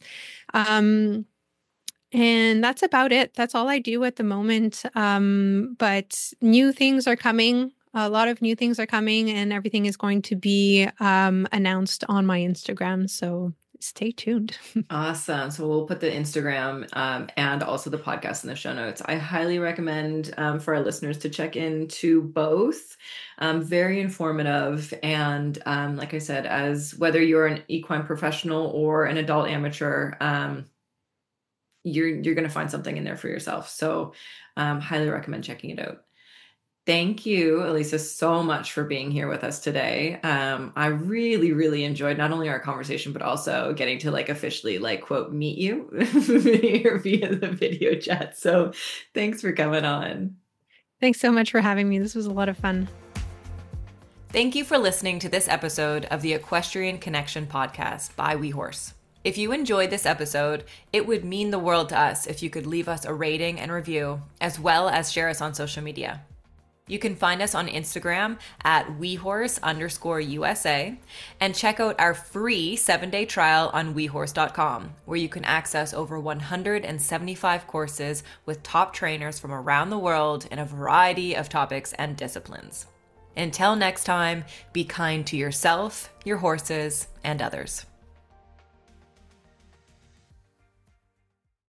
And that's about it. That's all I do at the moment. But new things are coming. A lot of new things are coming, and everything is going to be announced on my Instagram. So stay tuned. Awesome. So we'll put the Instagram and also the podcast in the show notes. I highly recommend for our listeners to check into both. Very informative. And like I said, as whether you're an equine professional or an adult amateur, you're going to find something in there for yourself. So highly recommend checking it out. Thank you, Elisa, so much for being here with us today. I really, really enjoyed not only our conversation, but also getting to like officially like quote meet you via the video chat. So thanks for coming on. Thanks so much for having me. This was a lot of fun. Thank you for listening to this episode of the Equestrian Connection podcast by WeHorse. If you enjoyed this episode, it would mean the world to us if you could leave us a rating and review, as well as share us on social media. You can find us on Instagram at WeHorse_USA and check out our free 7-day trial on WeHorse.com, where you can access over 175 courses with top trainers from around the world in a variety of topics and disciplines. Until next time, be kind to yourself, your horses, and others.